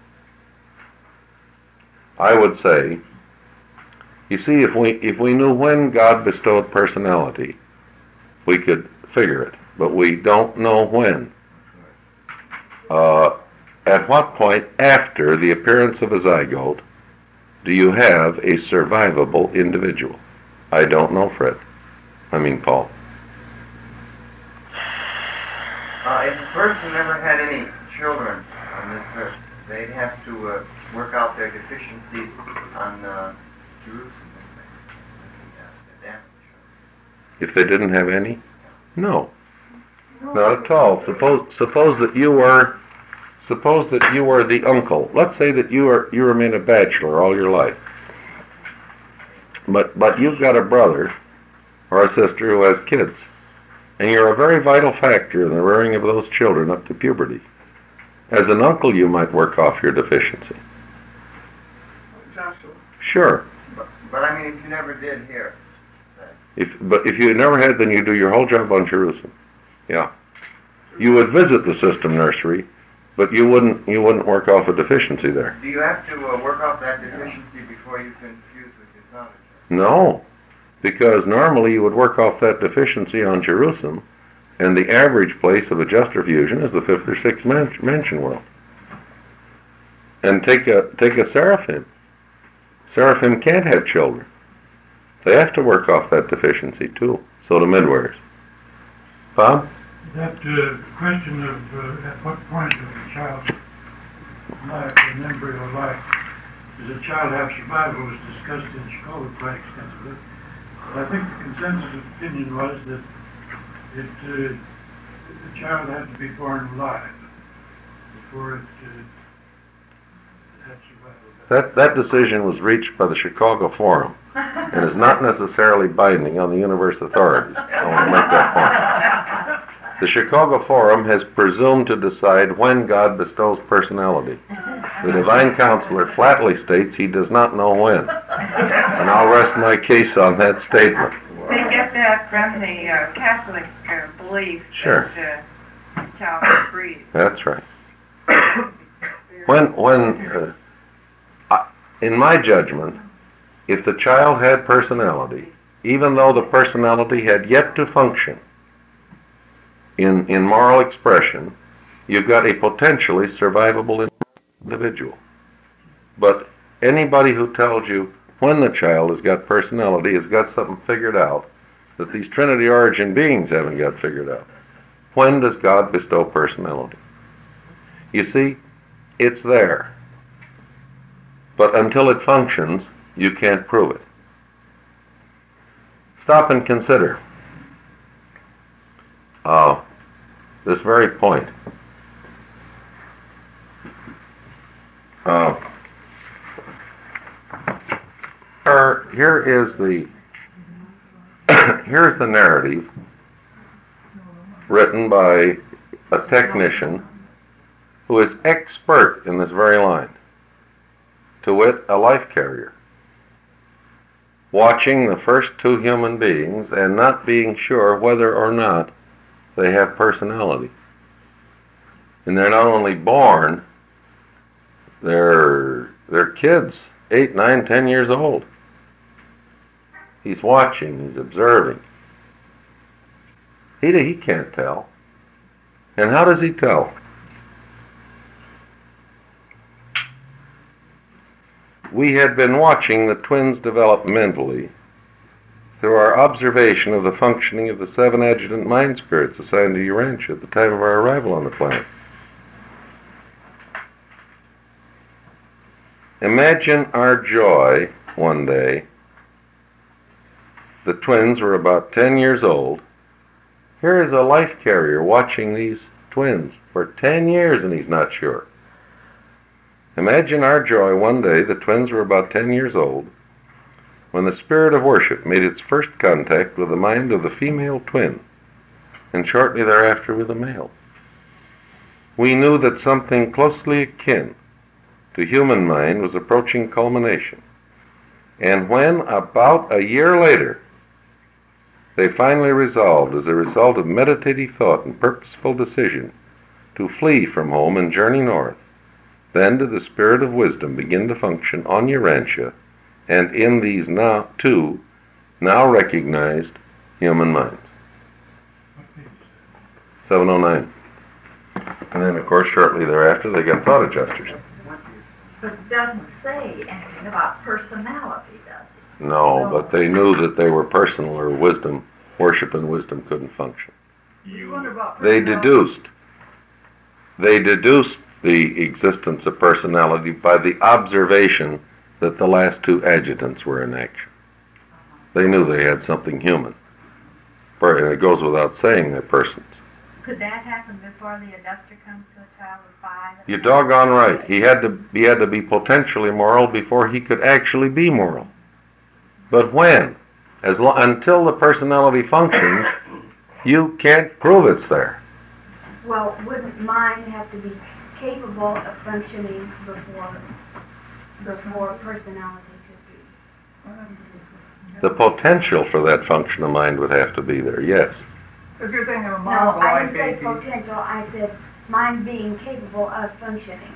I would say, you see, if we if we knew when God bestowed personality, we could figure it, but we don't know when. Uh, At what point after the appearance of a zygote do you have a survivable individual? I don't know, Fred. I mean, Paul. Uh, if a person never had any children on this earth, they'd have to uh, work out their deficiencies on uh, Jerusalem. If they didn't have any? No. Not at all. Suppose suppose that you were suppose that you were the uncle. Let's say that you are you remain a bachelor all your life. But but you've got a brother or a sister who has kids. And you're a very vital factor in the rearing of those children up to puberty. As an uncle, you might work off your deficiency. Joshua. Sure. But, but I mean, if you never did here. If, but if you never had, then you do your whole job on Jerusalem. Yeah. You would visit the system nursery, but you wouldn't you wouldn't work off a deficiency there. Do you have to uh, work off that deficiency before you can fuse with your knowledge? No, because normally you would work off that deficiency on Jerusalem, and the average place of adjuster fusion is the fifth or sixth man- mansion world. And take a take a seraphim. Seraphim can't have children. They have to work off that deficiency too. So do midwives. Bob? That uh, question of uh, at what point of the child's life, in embryo life, does a child have survival was discussed in Chicago quite extensively. But I think the consensus opinion was that it, uh, the child had to be born alive before it uh, had survival. That, that decision was reached by the Chicago Forum and is not necessarily binding on the universe authorities. I want to make that point. The Chicago Forum has presumed to decide when God bestows personality. The divine counselor flatly states he does not know when. And I'll rest my case on that statement. They get that from the uh, Catholic uh, belief Sure. that uh, the child is free. That's right. When, when, uh, I, in my judgment, if the child had personality, even though the personality had yet to function in, in moral expression, you've got a potentially survivable individual. But anybody who tells you when the child has got personality has got something figured out that these Trinity origin beings haven't got figured out. When does God bestow personality? You see, it's there. But until it functions, you can't prove it. Stop and consider uh, this very point. Uh, er, here is the here's the narrative written by a technician who is expert in this very line, to wit, a life carrier, watching the first two human beings and not being sure whether or not they have personality. And they're not only born, they're, they're kids, eight, nine, ten years old. He's watching, he's observing. He, he can't tell. And how does he tell? We had been watching the twins develop mentally through our observation of the functioning of the seven adjutant mind spirits assigned to Urantia at the time of our arrival on the planet. Imagine our joy one day. The twins were about ten years old. Here is a life carrier watching these twins for ten years and he's not sure. Imagine our joy one day, the twins were about ten years old, when the spirit of worship made its first contact with the mind of the female twin, and shortly thereafter with the male. We knew that something closely akin to human mind was approaching culmination. And when, about a year later, they finally resolved, as a result of meditative thought and purposeful decision, to flee from home and journey north, then did the spirit of wisdom begin to function on Urantia and in these now two, now recognized human minds. seven oh nine. And then, of course, shortly thereafter, they got thought adjusters. But it doesn't say anything about personality, does it? No, but they knew that they were personal, or wisdom, worship and wisdom couldn't function. You wonder about They personality. deduced. They deduced the existence of personality by the observation that the last two adjutants were in action. They knew they had something human. Per- And it goes without saying they're persons. Could that happen before the adjuster comes to a child of five? You're doggone right. He had to he had to be potentially moral before he could actually be moral. But when? As lo- until the personality functions, you can't prove it's there. Well, wouldn't mind have to be capable of functioning before, before personality could be? The potential for that function of mind would have to be there, yes. If you're thinking of a No, I mongoloid didn't say baby, potential, I said mind being capable of functioning.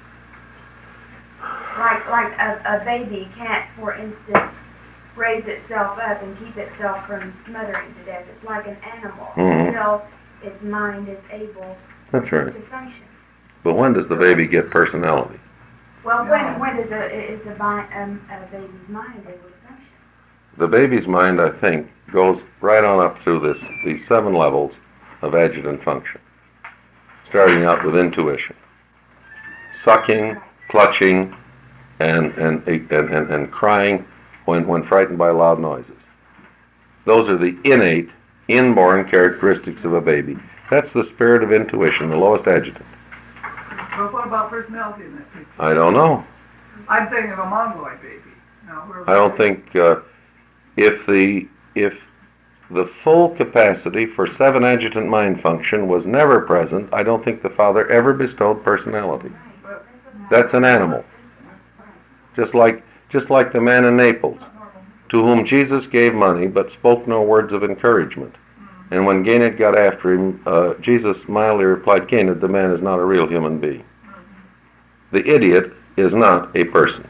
Like, like a, a baby can't, for instance, raise itself up and keep itself from smothering to death. It's like an animal Mhm. until its mind is able That's right. to function. But when does the baby get personality? Well, No. when, when is a, is a, bi- um, a baby's mind able to function? The baby's mind, I think, goes right on up through this these seven levels of adjutant function, starting out with intuition, sucking, clutching, and and and, and, and crying when, when frightened by loud noises. Those are the innate, inborn characteristics of a baby. That's the spirit of intuition, the lowest adjutant. but what about personality in that picture? I don't know. I'm thinking of a mongoloid baby. Now, where I don't think uh, if the if the full capacity for seven adjutant mind function was never present, I don't think the Father ever bestowed personality. That's an animal. Just like just like the man in Naples, to whom Jesus gave money but spoke no words of encouragement. And when Gained got after him, uh, Jesus mildly replied, Gained, the man is not a real human being. The idiot is not a person.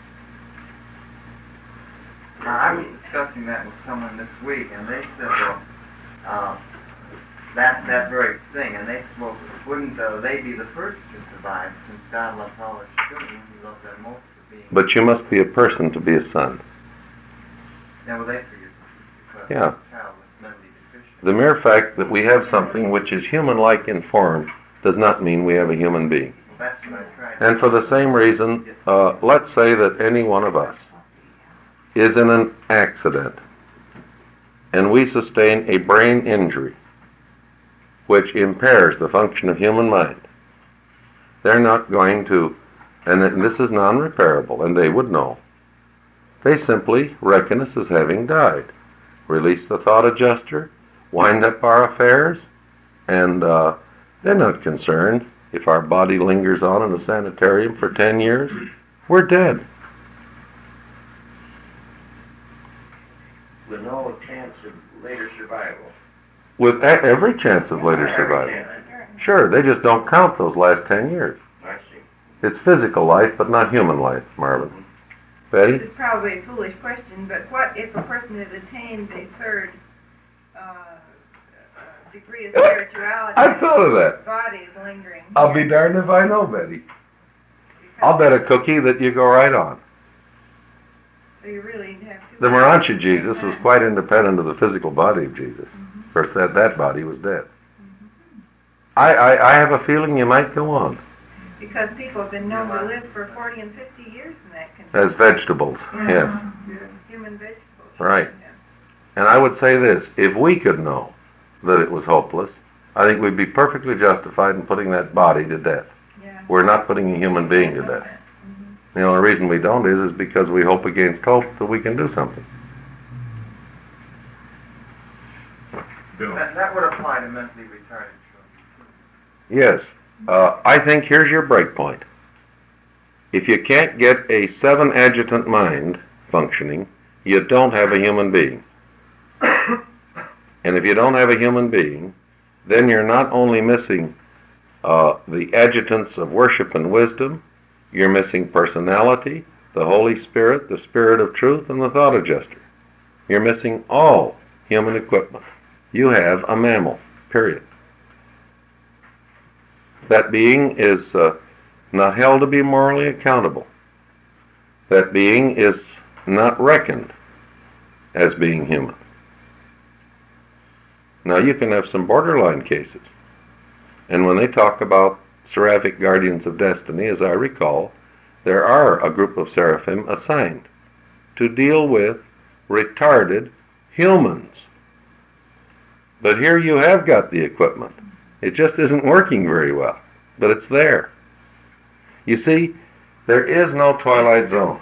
Now, I was discussing that with someone this week, and they said, well, uh, that that very thing, and they said, well, wouldn't uh, they be the first to survive, since God loves all His children, He loves them most for being... But you must be a person to be a son. Now, well, they figured because Yeah. the child was mentally deficient. The mere fact that we have something which is human-like in form does not mean we have a human being. Well, that's what I tried. And for the same reason, uh, let's say that any one of us is in an accident and we sustain a brain injury which impairs the function of human mind. They're not going to, and this is non-repairable, and they would know. They simply reckon us as having died, release the thought adjuster, wind up our affairs, and uh, they're not concerned if our body lingers on in a sanitarium for ten years. We're dead. With no chance of later survival. With e- every chance of later survival. Sure, they just don't count those last ten years. I see. It's physical life, but not human life, Marvin. Betty? This is probably a foolish question, but what if a person has attained a third uh, uh, degree of spirituality? I thought of that. His body is lingering. I'll be darned if I know, Betty. I'll bet a cookie that you go right on. So you really have to. The Moranchi Jesus was quite independent of the physical body of Jesus. Of course, that, that body was dead. I, I, I have a feeling you might go on. Because people have been known to live for forty and fifty years in that condition. As vegetables, yes. Human vegetables. Right. Yeah. And I would say this, if we could know that it was hopeless, I think we'd be perfectly justified in putting that body to death. Yeah. We're not putting a human being to death. The only reason we don't is, is because we hope against hope that we can do something. Bill, That, that would apply to mentally retarded children. Yes. Uh, I think here's your break point. If you can't get a seven adjutant mind functioning, you don't have a human being. And if you don't have a human being, then you're not only missing uh, the adjutants of worship and wisdom, you're missing personality, the Holy Spirit, the Spirit of truth, and the thought adjuster. You're missing all human equipment. You have a mammal, period. That being is uh, not held to be morally accountable. That being is not reckoned as being human. Now you can have some borderline cases. And when they talk about seraphic guardians of destiny, as I recall, there are a group of seraphim assigned to deal with retarded humans. But here you have got the equipment. It just isn't working very well, but it's there. You see, there is no twilight zone.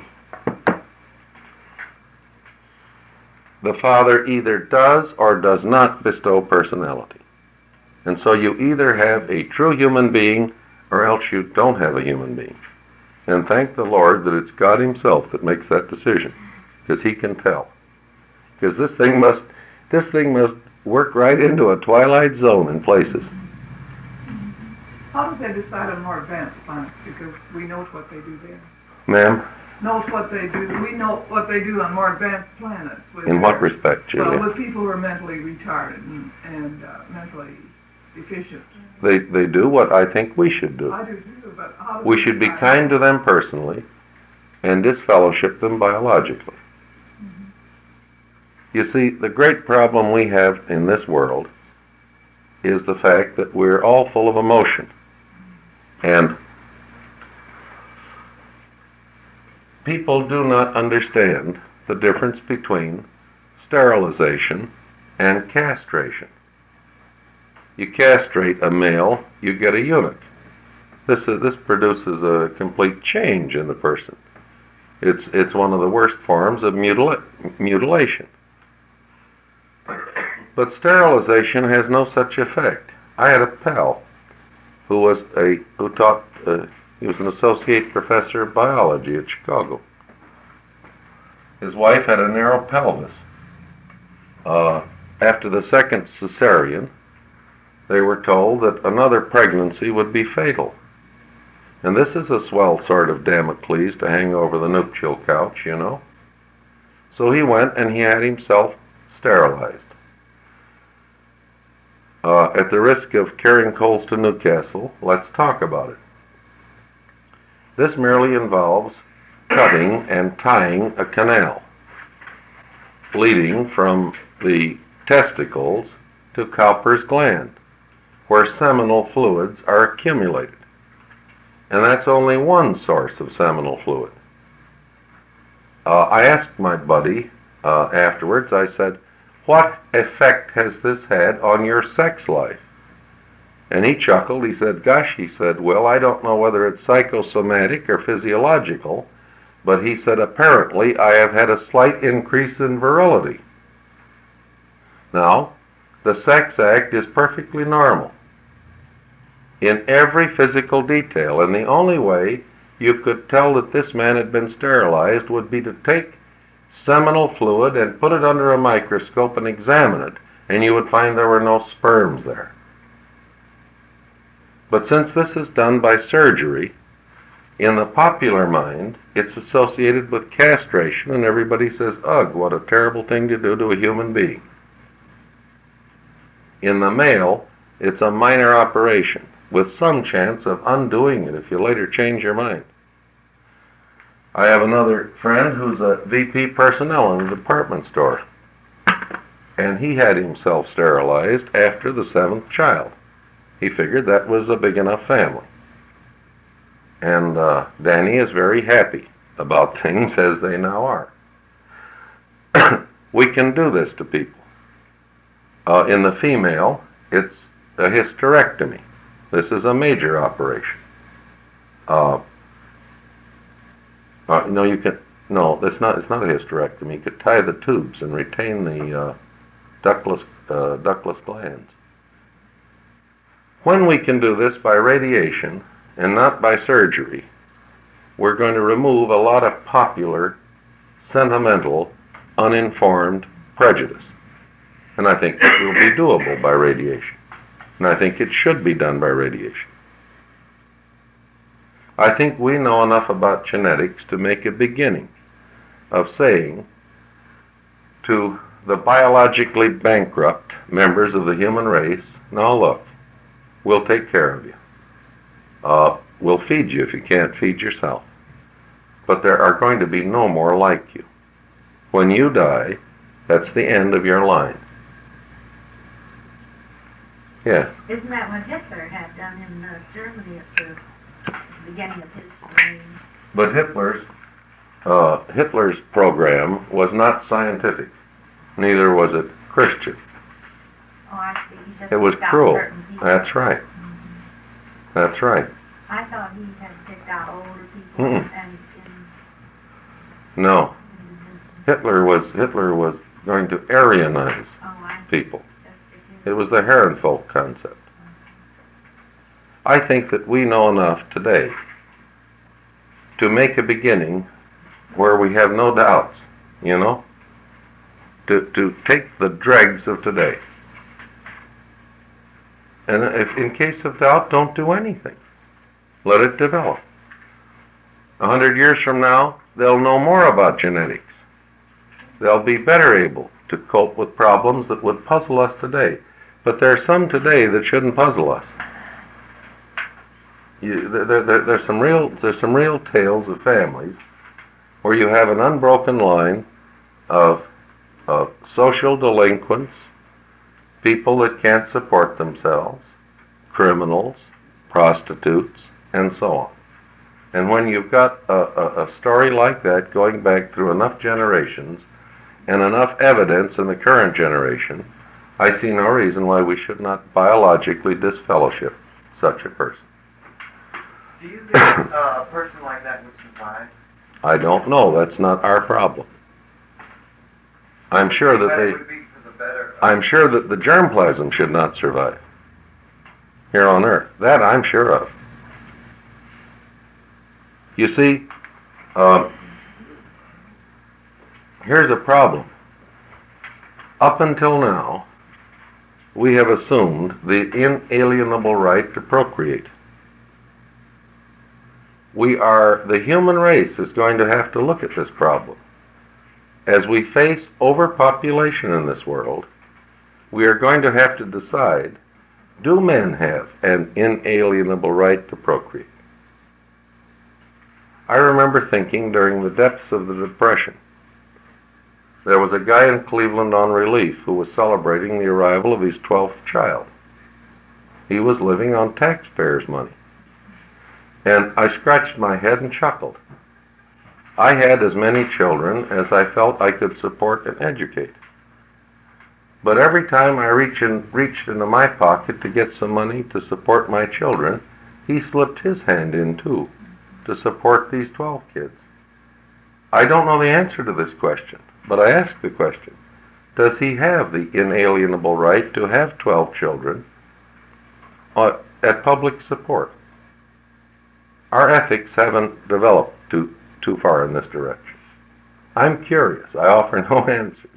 The Father either does or does not bestow personality. And so you either have a true human being or else you don't have a human being. And thank the Lord that it's God himself that makes that decision, because he can tell. Because this thing must, this thing must work right into a twilight zone in places. How do they decide on more advanced planets? Because we know what they do there. Ma'am? Knows what they do. We know what they do on more advanced planets. With In what respect, Julia? Well, with people who are mentally retarded and, and uh, mentally deficient. They they do what I think we should do. I do too, but how do We they should be decide? kind to them personally and disfellowship them biologically. Mm-hmm. You see, the great problem we have in this world is the fact that we're all full of emotion. And people do not understand the difference between sterilization and castration. You castrate a male, you get a eunuch. This is, this produces a complete change in the person. It's it's one of the worst forms of mutila- mutilation. But sterilization has no such effect. I had a pal who was a who taught. Uh, he was an associate professor of biology at Chicago. His wife had a narrow pelvis. Uh, after the second cesarean, they were told that another pregnancy would be fatal. And this is a swell sort of Damocles to hang over the nuptial couch, you know. So he went and he had himself sterilized. Uh, at the risk of carrying coals to Newcastle, let's talk about it. This merely involves cutting and tying a canal leading from the testicles to Cowper's gland, where seminal fluids are accumulated. And that's only one source of seminal fluid. Uh, I asked my buddy uh, afterwards, I said, what effect has this had on your sex life? And he chuckled. He said, gosh, he said, well, I don't know whether it's psychosomatic or physiological, but he said, apparently I have had a slight increase in virility. Now, the sex act is perfectly normal in every physical detail, and the only way you could tell that this man had been sterilized would be to take seminal fluid and put it under a microscope and examine it, and you would find there were no sperms there. But since this is done by surgery, in the popular mind, it's associated with castration, and everybody says, ugh, what a terrible thing to do to a human being. In the male, it's a minor operation, with some chance of undoing it if you later change your mind. I have another friend who's a V P personnel in a department store, and he had himself sterilized after the seventh child. He figured that was a big enough family. And uh, Danny is very happy about things as they now are. We can do this to people. Uh, in the female, it's a hysterectomy. This is a major operation. Uh, uh, no, you can. No, it's not. It's not a hysterectomy. You could tie the tubes and retain the uh, ductless uh, ductless glands. When we can do this by radiation and not by surgery, we're going to remove a lot of popular, sentimental, uninformed prejudice. And I think it will be doable by radiation. And I think it should be done by radiation. I think we know enough about genetics to make a beginning of saying to the biologically bankrupt members of the human race, now look, we'll take care of you. uh, will feed you if you can't feed yourself. But there are going to be no more like you. When you die, that's the end of your line. Yes. Isn't that what Hitler had done in uh, Germany at the, at the beginning of his reign? But Hitler's uh, Hitler's program was not scientific. Neither was it Christian. Oh, I see. He just It was picked out cruel. certain people. That's right. Mhm. That's right. I thought he had picked out older people Mm-mm. and, No. and, and Hitler was Hitler was going to Aryanize oh, I people. just It was the Herrenvolk concept. I think that we know enough today to make a beginning where we have no doubts, you know? To, to take the dregs of today. And if in case of doubt, don't do anything. Let it develop. A hundred years from now, they'll know more about genetics. They'll be better able to cope with problems that would puzzle us today. But there are some today that shouldn't puzzle us. You, there, there, there's some real, there's some real tales of families where you have an unbroken line of, of social delinquents, people that can't support themselves, criminals, prostitutes, and so on. And when you've got a, a, a story like that going back through enough generations and enough evidence in the current generation, I see no reason why we should not biologically disfellowship such a person. Do you think uh, a person like that would survive? I don't know. That's not our problem. I'm sure that But they... it would be for the better. I'm sure that the germplasm should not survive here on Earth. That I'm sure of. You see, uh, here's a problem. Up until now, we have assumed the inalienable right to procreate. We are, the human race is going to have to look at this problem. As we face overpopulation in this world, we are going to have to decide, do men have an inalienable right to procreate? I remember thinking during the depths of the Depression, there was a guy in Cleveland on relief who was celebrating the arrival of his twelfth child. He was living on taxpayers' money. And I scratched my head and chuckled. I had as many children as I felt I could support and educate. But every time I reach in, reached into my pocket to get some money to support my children, he slipped his hand in too, to support these twelve kids. I don't know the answer to this question, but I ask the question. Does he have the inalienable right to have twelve children uh, at public support? Our ethics haven't developed too, too far in this direction. I'm curious. I offer no answer.